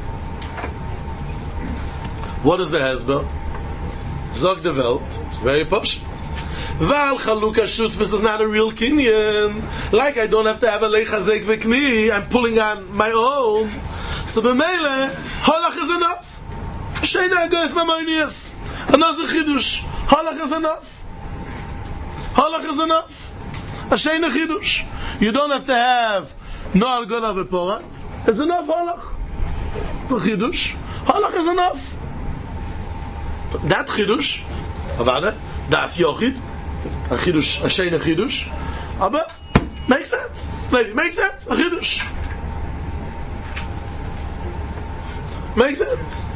What is the hezbollah? Zog the Welt. It's very posh. Val Chalukah Shutfis is not a real kinyan. Like I don't have to have a Leichazek V'Kni. I'm pulling on my own. So b'meile, Holach is enough. Sheina HaGoyes Ma'amonius. Another Chidush. Holach is enough. Holach is enough. A Sheina Chidush. You don't have to have Noal Godar V'Poratz. It's enough Holach. It's a Chidush. Holach is enough. That Chidush, Avada, Das Yochid, a chidush, a shein a chidush, aber makes sense. Maybe makes sense. A chidush makes sense.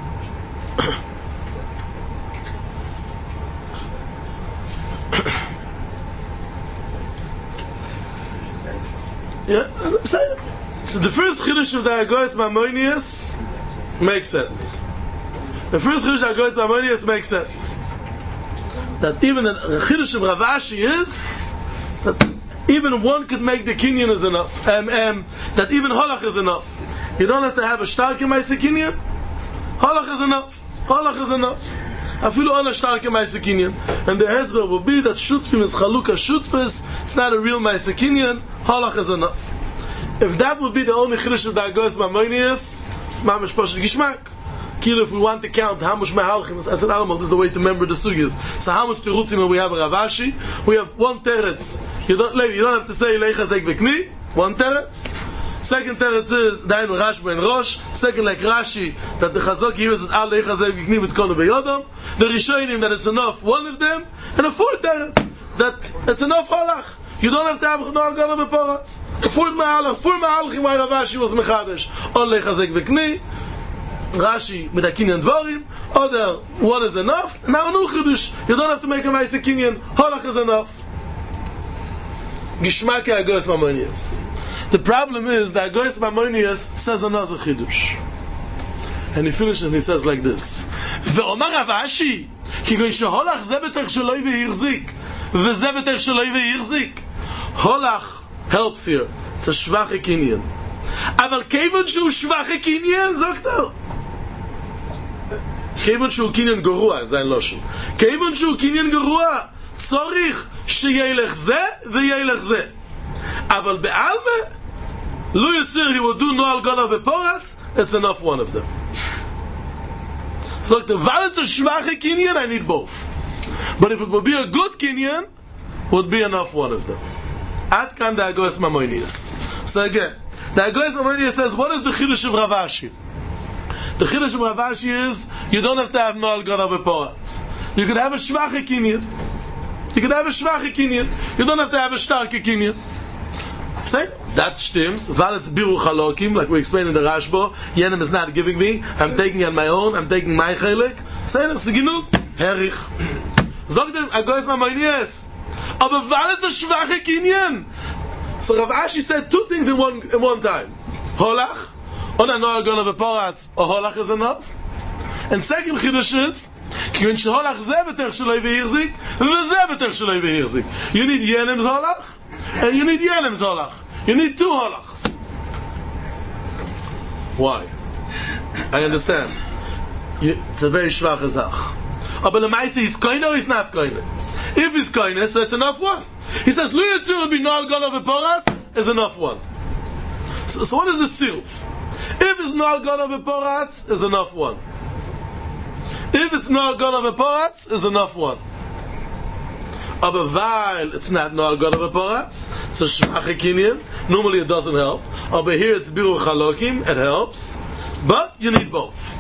Yeah, I'm saying. So the first chidush of the Agoras Maimonides makes sense. The first chidush of the Agoras Maimonides makes sense. That even the chidush of Rav Ashi is that even one could make the kinyan is enough. Um, um, that even holach is enough. You don't have to have a starke meise kinyan. Holach is enough. Holach is enough. Afilu on a starke meise kinyan. And the hezber will be that shutfim is chaluka shutfis. It's not a real meise kinyan. Holach is enough. If that would be the only chidush of the Agoras Maimonides, it's mamish poshet gishmak. Kilo, if we want to count how much mehalchim, that's an animal, this is the way to remember the sugyas. So how much terutzim we have a Rav Ashi? We have one teretz. You don't, you don't have to say leichazek v'kni. One teretz. Second teretz is dainu Rash ben Rosh. Second, like Rashi, that the chazok here is with al leichazek v'kni with konu beyodom. The Rishonim that it's enough, one of them, and a fourth teretz that it's enough halach. You don't have to have no algana beporatz. A fourth mehalach, four mehalchim why Rav Ashi was mechadish al leichazek v'kni. Rashi with a kinyan dvarim, other one is enough. Now no chidush. You don't have to make a nice kinyan. Halach is enough. Gishmak Agoras Maimonides. The problem is that Agoras Maimonides says another chidush, and he finishes and he says like this: Ve'omar Rav Ashi, ki goy sheholach ze betech sheloi ve'yichzik, v'ze betech sheloi ve'yichzik. Holach helps here. It's a shvache kinyan. Aval kevon shu shvache kinyan, sagt er. כיוון שהוא קניין גרוע, זה אין לושן. כיוון שהוא קניין גרוע, צריך שילך זה וילך זה. אבל בעלמה, לא יוצר, he will do נועל גונה ופורץ, it's enough one of them. So, אבל it's a schwache kinyan, I need both. But if it would be a good kinyan, would be enough one of them. Ad kan the Agoras Maimonides. So again, the Agoras Maimonides says, what is the chidush of Rav Ashi? The chidush of Rav Ashi is you don't have to have no algana beporatz. You could have a shvache kinyan. You could have a shvache kinyan. You don't have to have a starke kinyan. Say that stims. Val it's biru chalokim, like we explained in the Rashba. Yenem is not giving me. I'm taking on my own. I'm taking my chelik. Say that siginu herich. Zog dem Agoras Maimonides. Aber val it's a shvache kinyan. So Rav Ashi said two things in one in one time. Holach. On a no algana beporatz, a holach is enough. And second chidush is, ki when sheholach ze betech sheloi ve'yichzik, v'ze betech sheloi ve'yichzik. You need yenem's holach, and you need yenem's holach. You need two holachs. Why? I understand. You, it's a very schwache zach. But the Maise is koine or is not koine? If it's koine, so it's enough one. He says, lu yitzur will be no algana beporatz, is enough one. So, so what is the tziruf? If it's not gonna be poratz, is enough one. If it's not gonna be poratz, is enough one. Aber weil it's not not gonna be poratz, it's a shvache kinyan. Normally it doesn't help. Aber here it's biru chalokim, it helps. But you need both.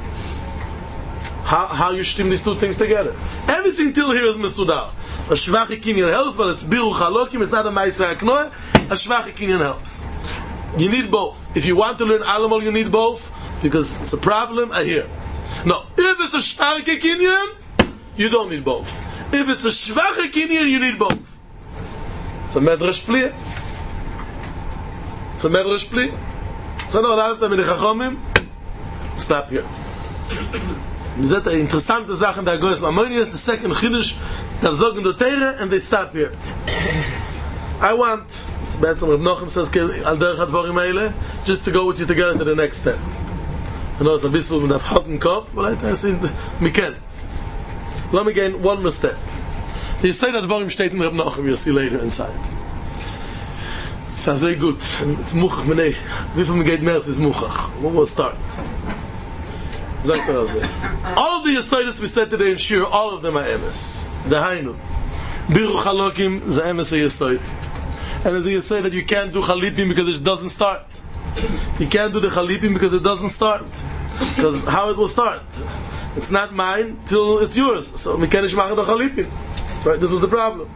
How how you stim these two things together? Everything till here is mesudar. A shvache kinyan helps, but it's biru chalokim. It's not a ma'aser haknoah. A shvache kinyan helps. You need both. If you want to learn Alamol, you need both, because it's a problem, I hear. No, if it's a starke kinyan, you don't need both. If it's a schwache kinyan, you need both. It's a medrash pli. It's a medrash pli. So no, I have to chachomim. Stop here. That's an interesting Sache in the Agoras Maimonides, the second chidush, they have zogen the Teire, and they stop here. I want, it's bad some Reb Nochem says, al derech hadvarim eile, just to go with you together to the next step. I know it's a bissel with a halten Kopf, but I think we can. Let me gain one more step. The say that Dvarim steht in Reb Nochem, you'll see later inside. It's very good. It's muchach menei. Wie viel geht mehr is muchach? We will start. Sagt er also. All the yesodis we said today in Shir, all of them are emes. Dahainu. Biru chalokim, the emes a yesod. And as you say that you can't do chalipim because it doesn't start. You can't do the chalipim because it doesn't start. Because how it will start? It's not mine till it's yours. So we can't make the chalipim. Right? This was the problem.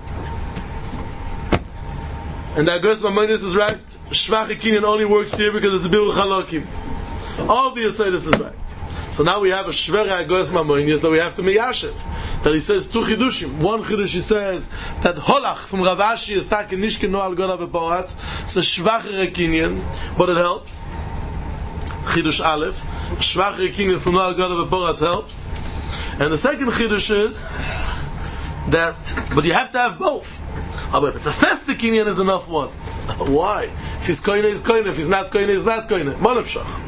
And that Agos Mamonis is right. Shvach Kinyan only works here because it's a Biur Chalokim. All the Yesodis is right. So now we have a Shvera Agos Mamonis that we have to Miyashev. That he says two Chidushim. One Chidush he says that Holach from Rav Ashi is Taki Nishke Noal Goda Beporatz. It's a Shvachere Kinyan, but it helps. Chidush Aleph. Shvachere Kinyan from Noal Goda Beporatz helps. And the second Chidush is that, but you have to have both. Oh, but if it's a festive Kinyan, is enough one. Why? If he's koine, he's koine. If he's not koine, he's not koine. Monefshach.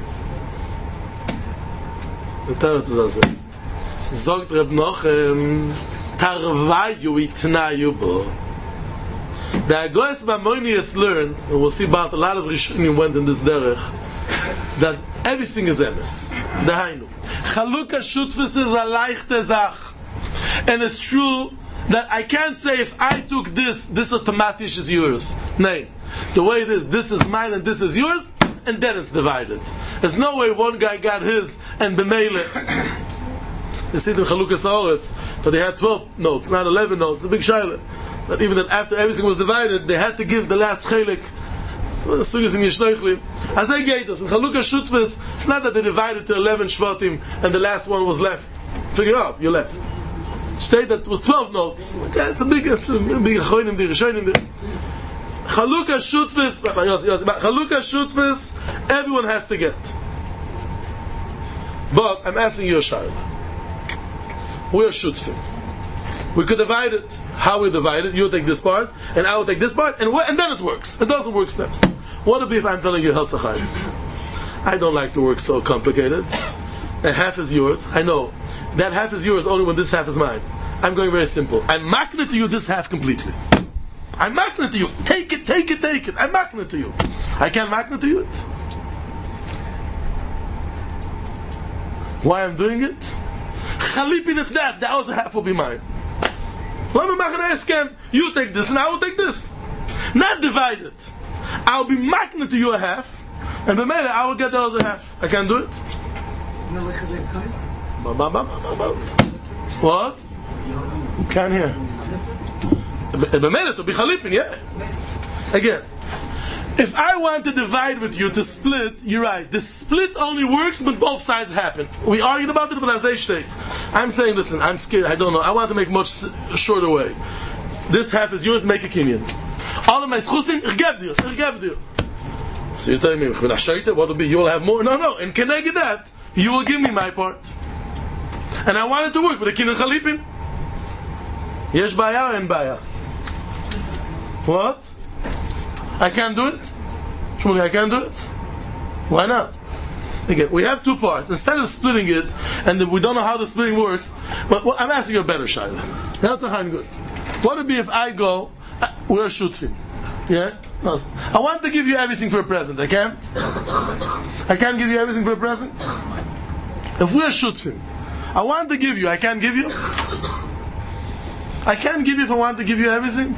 The Teretz is as it. Zogt Reb Nochem, Tarvayu itnayu bo. The Agos Maimonides learned, and we'll see about a lot of Rishonim went in this derech, that everything is emes. Dahainu. Chalukah Shutfus is a leichte Zach. And it's true that I can't say if I took this, this automatically is yours. No. The way it is, this is mine and this is yours, and then it's divided. There's no way one guy got his and b'meile. You see the Chalukas Haaretz, that they had twelve notes, not eleven notes, a big shaila. That even that after everything was divided, they had to give the last chelik. So the sugyas in Yishnoichlim. As they gave us, in Chalukas Shutfus, it's not that they divided to eleven shvatim and the last one was left. Figure out, you're left. State that it was twelve notes. Okay, it's a big, it's a big choinim there, choinim there. Chalukas Shutfus, Chalukas Shutfus, everyone has to get. But I'm asking you a shaila. We're shutfim. We could divide it. How we divide it? You take this part, and I will take this part, and and then it works. It doesn't work steps. What would be if I'm telling you Heltzachai? I don't like to work so complicated. A half is yours. I know. That half is yours only when this half is mine. I'm going very simple. I'm makna to you this half completely. I'm makna to you. Take it, take it, take it. I'm makna to you. I can't makna to you it. Why I'm doing it? Chalipin, if that, the other half will be mine. You take this and I will take this. Not divide it. I'll be makna to you a half, and b'meila I will get the other half. I can't do it. Isn't that like Chazayv Kain? Ba, ba, ba, ba, ba. What? Can't hear. B'meila to be chalipin, yeah. Again, if I want to divide with you, to split, you're right. The split only works when both sides happen. We argued about it, but as I state, I'm saying, listen, I'm scared, I don't know. I want to make much shorter way. This half is yours, make a kinyan. All of my schusim, ich geb dir, ich geb dir. So you're telling me, what will be, you will have more? No, no, and can I get that? You will give me my part. And I want it to work with a kinyan chalipin. Yesh baya or en baya? What? I can't do it? Shmuley, I can't do it? Why not? Again, we have two parts. Instead of splitting it, and we don't know how the splitting works, but well, I'm asking you a better shayla. That's a hand good. What would it be if I go, uh, we're shutfim? Yeah? No, I want to give you everything for a present. I can't? I can't give you everything for a present? If we're shutfim, I want to give you, I can't give you? I can't give you if I want to give you everything?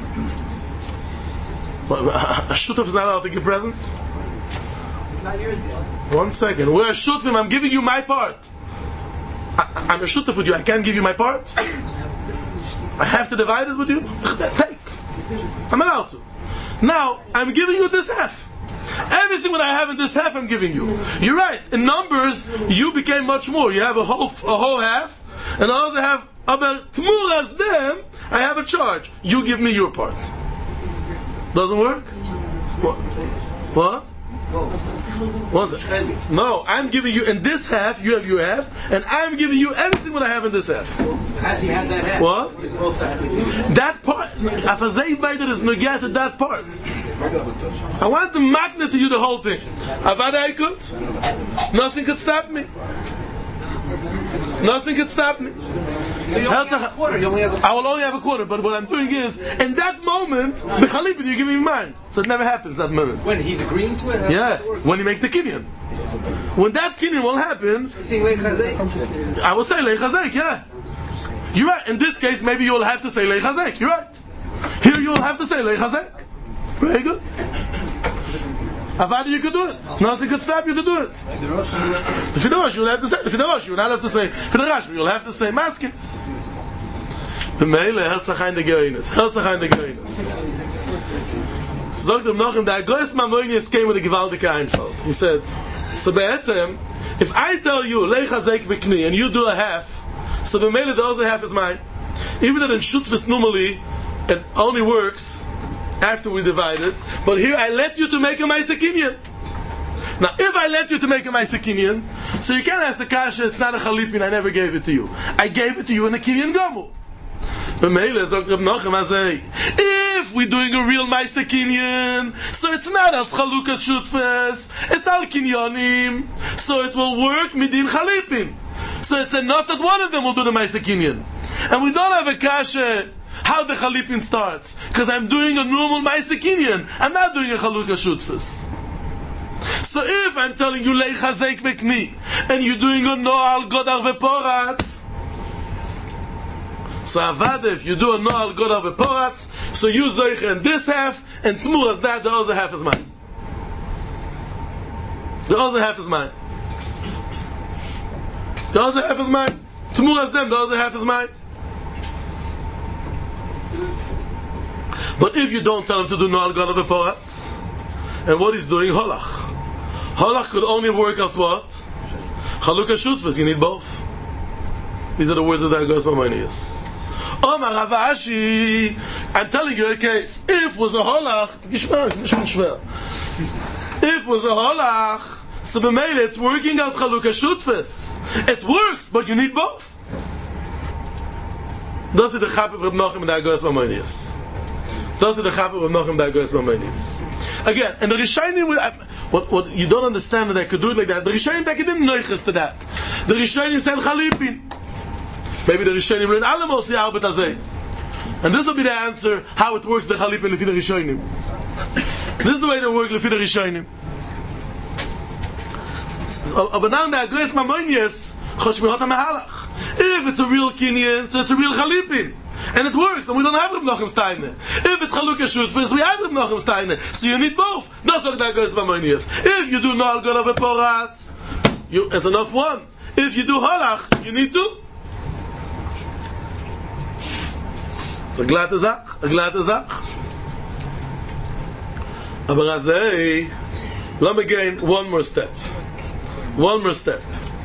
A shutuf is not allowed to give presents? It's not yours yet. One second. We're a shutufim. I'm giving you my part. I, I'm a shutuf with you. I can't give you my part? I have to divide it with you? Take. I'm allowed to. Now, I'm giving you this half. Everything that I have in this half, I'm giving you. You're right. In numbers, you became much more. You have a whole a whole half, and I also have about tmuras them. I have a charge. You give me your part. Doesn't work? What? What? One second. No, I'm giving you in this half, you have your half, and I'm giving you everything that I have in this half. Actually, have that half. What? That part, Afazei Baider is nogat to that part. I want to magnet to you the whole thing. Avada I could. Nothing could stop me. Nothing could stop me. So you only have a quarter. You only have a quarter. I will only have a quarter, but what I'm doing is, in that moment, the Khalipin, you give me mine. So it never happens, that moment. When he's agreeing to it? How Yeah, does it work? when he makes the kinyan. When that kinyan will happen, He's saying Lei Chazayk? I will say Lei Chazek, yeah. You're right. In this case, maybe you will have to say Lei Chazek. You're right. Here you will have to say Lei Chazek. Very good. Avada, you could do it. Nothing could stop you to do it. If you don't, you will have to say. If you don't, you will not have to say. If you don't, you will have to say masking. Meile Herzach de Geines. Herzach de Geines. Sagt ihm noch in der Goes Mamonius came with a gewaltige Einfall. He said, so be'etzem, if I tell you lei chazek v'kni and you do a half, so the Meile the other half is mine. Even though in Shutfus normally it only works after we divide it, but here I let you to make a Ma'aseh Kinyan. Now, if I let you to make a Ma'aseh Kinyan, so you can't ask the kasha, it's not a Chalipin, I never gave it to you. I gave it to you in a Kinyan Gomu. If we're doing a real Ma'aseh Kinyan, so it's not al Chalukas Shutfes, it's al Kinyanim, so it will work midin Chalipin. So it's enough that one of them will do the Ma'aseh Kinyan. And we don't have a kasha how the Chalipin starts, because I'm doing a normal Ma'aseh Kinyan. I'm not doing a Chalukas Shutfes. So if I'm telling you Lei Chazek Bekni, and you're doing a Noal Godar Veporatz, so Avada, if you do a Noal Godar Veporatz, so you Zoiche in this half, and Tmuras that, the other half is mine. The other half is mine. The other half is mine. Tmuras them, the other half is mine. But if you don't tell him to do Noal Godar Veporatz, and what he's doing, Holach. Holach could only work as what? Chalukah Shutfus, you need both. These are the words of the Agos Mamonius. Omar Ravashi, I'm telling you a case. If was a Holach, if was a Holach, so b'meile it's working as Chalukah Shutfus. It works, but you need both. Das ist the Chap of Reb Nachum in the Agos Mamonius. Das ist the Chap of Reb Nachum in the Agos Mamonius. Again, and the Rishonim, what what you don't understand that I could do it like that. The Rishonim that didn't know to that. The Rishonim said Chalipin. Maybe the Rishonim learn Alamos the Arbet Azay. And this will be the answer how it works the Chalipin lefi the Rishonim. This is the way they work lefi the Rishonim. Aber now the Agos Mamonius chosh mihot ha-mehalach. If it's a real Kinyan, so it's a real Chalipin. And it works, and we don't have Reb Nachum Steiner. If it's Chalukah Shutfus, we have Reb Nachum Steiner. So you need both. That's what that goes Mamonius. If you do Noal Godar Veporatz, you it's enough one. If you do Holach, you need two. It's a glatte Zach, a glatte Zach. Aber Azei, let me gain one more step. One more step.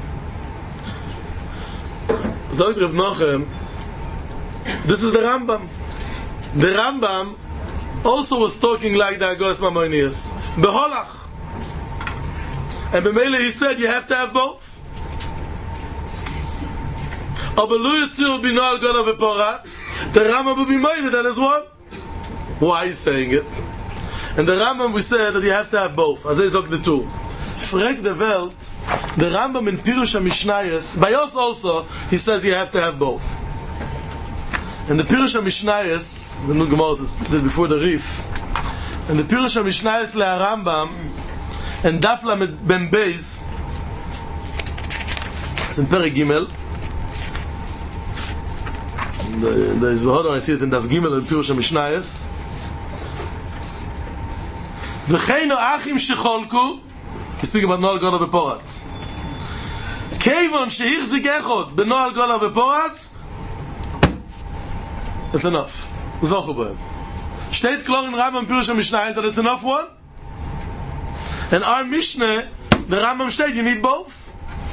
Zog Reb Nachum, this is the Rambam. The Rambam also was talking like the Agos Mamonius. Beholach. And B'meile he said you have to have both. Abalu Yitzur B'Noal Godar Veporatz. The Rambam will be made that is one. Why is saying it? And the Rambam we said that you have to have both. As I zog the two. Frek the Welt. The Rambam in Pirush HaMishnayos. By us also he says you have to have both. And the Pirush HaMishnayos, the new Gemara is before the Rif, and the Pirush HaMishnayos le Rambam, and Daf Lamed Ben Beis, it's in Perek Gimel, there is Vahodo, I see it in Daf Gimel, in Pirush HaMishnayos, V'cheino achim shecholku, he's speaking about Noal Godar Veporatz, Keivon shehichzik echod, b'Noal Godar Veporatz, it's enough. Zochubav. Steht klar in Rambam Pirush HaMishnayos that it's enough one. And our Mishnah, the Rambam steht, you need both.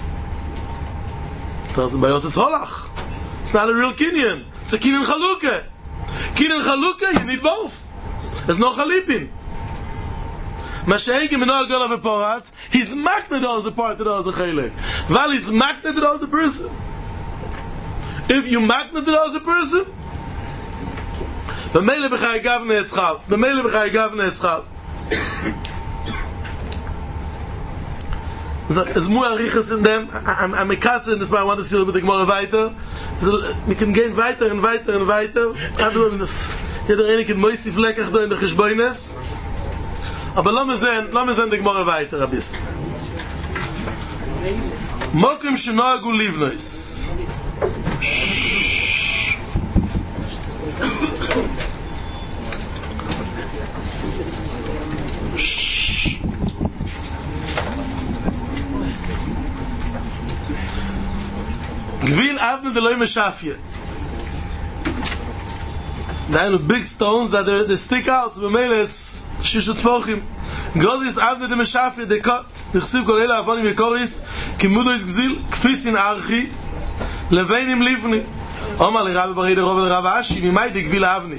By us it's Holach. It's not a real Kinyan. It's a Kinyan Chalukah. Kinyan Chalukah, you need both. There's no Chalipin. Mashiach Noal Godar Veporatz, he's makned as a part of the Chalek. While he's makned as a person. If you makned as a person, B'meile b'chai gavne etzchal. B'meile b'chai gavne etzchal. There's more arichas in them. I'm a katzer in this, but I want to see a little bit more weiter. We can gain weiter and weiter and weiter. Jeder eine kann moisif lekkach da in der Cheshboines. Aber lass mir sehen, lass mir sehen die Gemara weiter ein bisschen. Mokim shenoagu livnois. Gwin avne de loy meshafye. They have big stones that they, they stick out. So it's shishu tfochim. Gozis avne de meshafi de cut. The chsiv kol ela avonim yekoris kimudo is gzil kfis in archi leveinim livni. Omar le Rabbi Bar Rov le Rav Ashi mimai de gvil avni.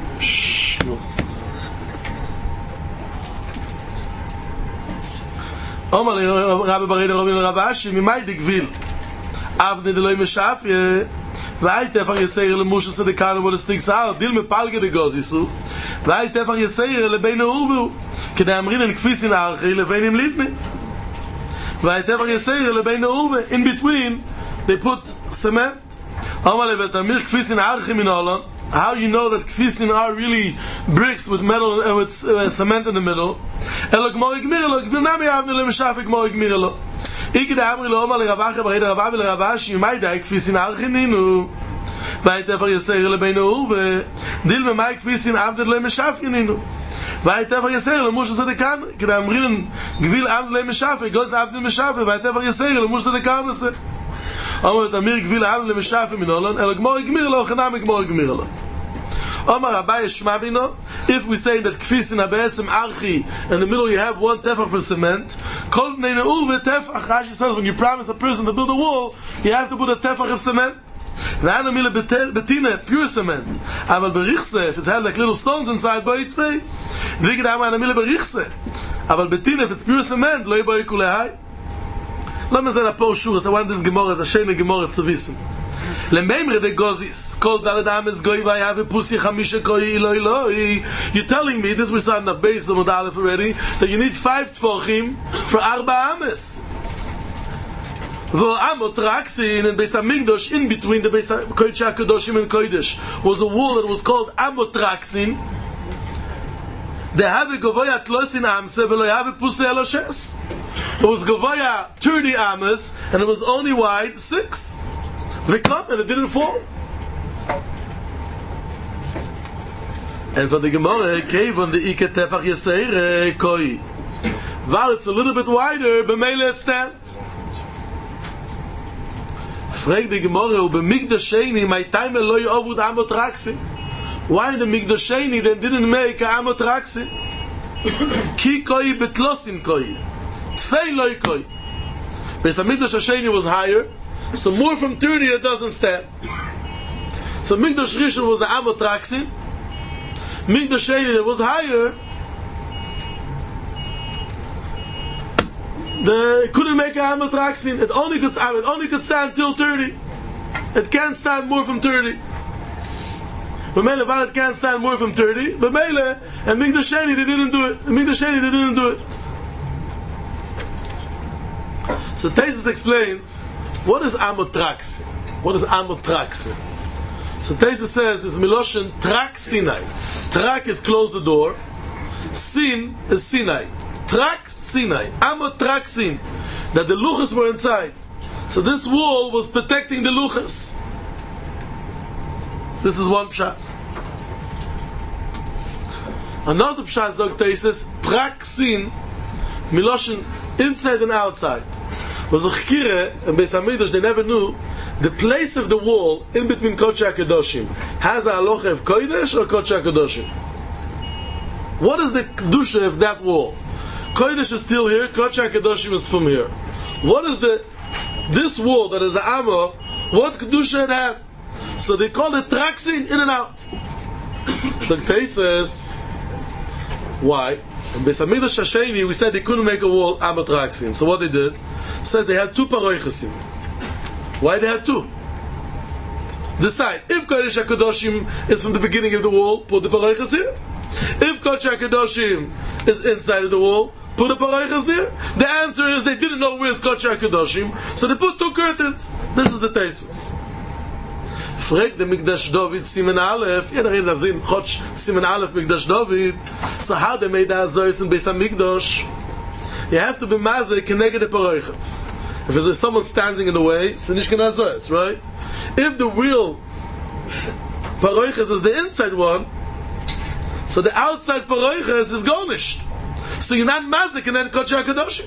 Omar le Rabbi Bar Rov le Rav Ashi mimai de gvil avni de loy meshafi. Vayt efach yeseir le Moshe se de kanu vol sticks out dil me palge de gozisu. Vayt efach yeseir le bein urvu kedai amrin en kfis in archi le beinim livni. Vayt efach yeseir le bein urvu in between they put cement. Amale vet amir kfis in archi min olam. How you know that kfisin are really bricks with metal uh, with uh, cement in the middle? Elo gmor igmir lo gvinami avne le meshaf gmor igmir lo. Ik de amri lo mal ravache bei der ravav le ravash mai da kfisin archininu. Vayt ever yeser le beinu ve dil me mai kfisin avne le meshaf gininu. Vayt ever yeser le moshe ze de kan ke de amrin gvil avne le meshaf goz avne meshaf vayt ever yeser le moshe ze de kan se. Amar de amir gvil avne le meshaf min olan elo gmor igmir lo khnam gmor igmir lo. Omar Abai Shma Bino, if we say that Kfisin Abetzim Archi, in the middle you have one tefach for cement, Kol Bnei Ne'ul V'tefach, Rashi says when you promise a person to build a wall, you have to put a tefach of cement. V'ana Mila Betine, pure cement. Aval Berichse, if it's had like little stones inside, Boi Tvei. V'gid Amana Mila Berichse. Aval Betine, if it's pure cement, Loi Boi Kulehai. Let me say a post sure, I want this Gemara, it's a shame Gemara to wissen. Lememre de gozis kol daladam is goy vay have pussy khamisha koy ilo ilo. You're telling me this was on the base of Modalef already that you need five tfochim for arba ames. Vo amot raksin and Beis Hamikdash in between the Beis Kodesh Kadoshim and Kodesh was a wall that was called amot raksin. They have a govoya tlosin amse velo have a pussy eloshes. It was govoya thirty ames and it was only wide six. They come and it didn't fall. And for the Gemara, cave on the Ike Tefach Yeseir Koi. While it's a little bit wider, b'meile it stands. Frag the Gemara, b'migdash sheni, my time eloi ovud amot raksi. Why in the migdash sheni they didn't make a amot raksi? Ki koi betlosin koi. Tfei loi koi. Beis Hamikdash Sheni was higher. So more from thirty it doesn't stand. So Mikdash Rishon was the Amot Raksin. Mikdash Sheni that was higher, the it couldn't make a Amot Raksin. It only could it only could stand till thirty. It can't stand more from thirty. But Mele Van it can't stand more from thirty. But Mele and Mikdash Sheni they didn't do it. Mikdash Sheni they didn't do it. So Taisus explains. What is Amot Raksin? What is Amot Raksin? So Taisus says it's Miloshen Trak Sinai. Trak is close the door. Sin is Sinai. Trak Sinai. Amot Raksin. That the luchas were inside. So this wall was protecting the luchas. This is one pshat. Another pshat zog Taisus Trak Sin Miloshen inside and outside. Was a chkire, and Beis Hamikdash they never knew the place of the wall in between Kodesh HaKadoshim has a halacha of Kodesh or Kodesh HaKadoshim. What is the kedusha of that wall? Kodesh is still here, Kodesh HaKadoshim is from here. What is the this wall that is the Amma? What kedusha it had? So they call it Traksin in and out. So Ktei says, why? In Beis Hamikdash Hasheni we said they couldn't make a wall Amma Traksin. So what they did? Said they had two paroichesim. Why they had two? Decide. If Kodesh HaKadoshim is from the beginning of the wall, put the paroiches here. If Kodesh HaKadoshim is inside of the wall, put the paroiches there. The answer is they didn't know where's Kodesh HaKadoshim, so they put two curtains. This is the Taisus. Frag the Mikdash David Simen Aleph. Yeah, they're in Chotch Simen Aleph Mikdash David. So how they made that Azoris in Beis Hamikdash? You have to be mazeh keneged the paroiches. If there's someone standing in the way, so nish kenazos, right? If the real paroiches is the inside one, so the outside paroiches is garnished. So you're not mazeh keneged Kodesh HaKadoshim.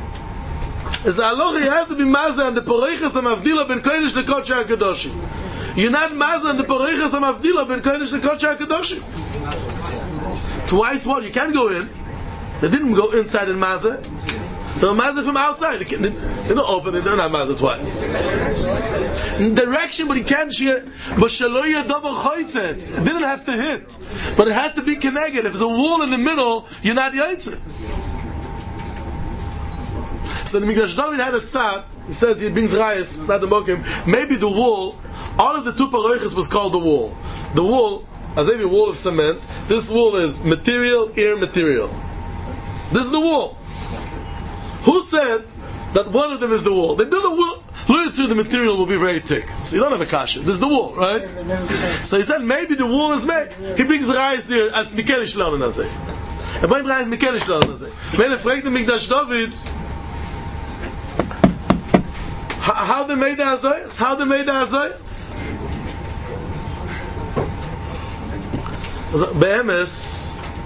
As a halacha, you have to be mazeh and the paroiches are mavdila ben Kodesh le Kodesh HaKadoshim. you're not mazan the Pareichas HaMavdila ben Kodesh leKodesh HaKadoshim. Twice what? You can't go in. They didn't go inside and mazah. They were mazah from outside. They didn't open it. They're not mazah twice. In direction, but he can't share. But shaloya double choitzet. It didn't have to hit, but it had to be connected. If there's a wall in the middle, you're not yotzet. So the Mikdash David had a tzad. He says he brings rayas. It's not the mokim. Maybe the wall. All of the two paroiches was called the wall. The wall, as if a wall of cement. This wall is material, air, material. This is the wall. Who said that one of them is the wall? They did the wall. Look through the material will be very thick. So you don't have a kasha. This is the wall, right? So he said maybe the wall is made. He brings rayas there as Mikeli Shlon Nazeh. Er bringt rayas Mikeli Shlon Nazeh. When he fragt the Mikdash David, how they made the Azayas? How they made the Azayas? Be'emes,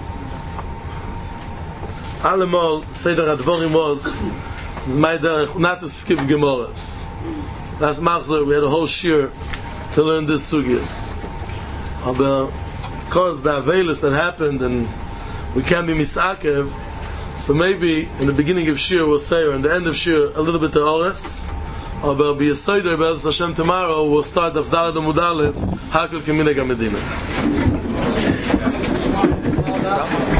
allemal Seder HaDvorim was, this is my derech, not to skip Gemaras. Last Machzor, we had a whole shir to learn this sugyas. Aber because the avelis that happened and we can't be misakev, so maybe in the beginning of shir we'll say, or in the end of shir, a little bit of Ores. Aber be Yesodar Be'ez Hashem tomorrow we'll start of Dalad Amud Aleph Hakel Kemineg HaMedina.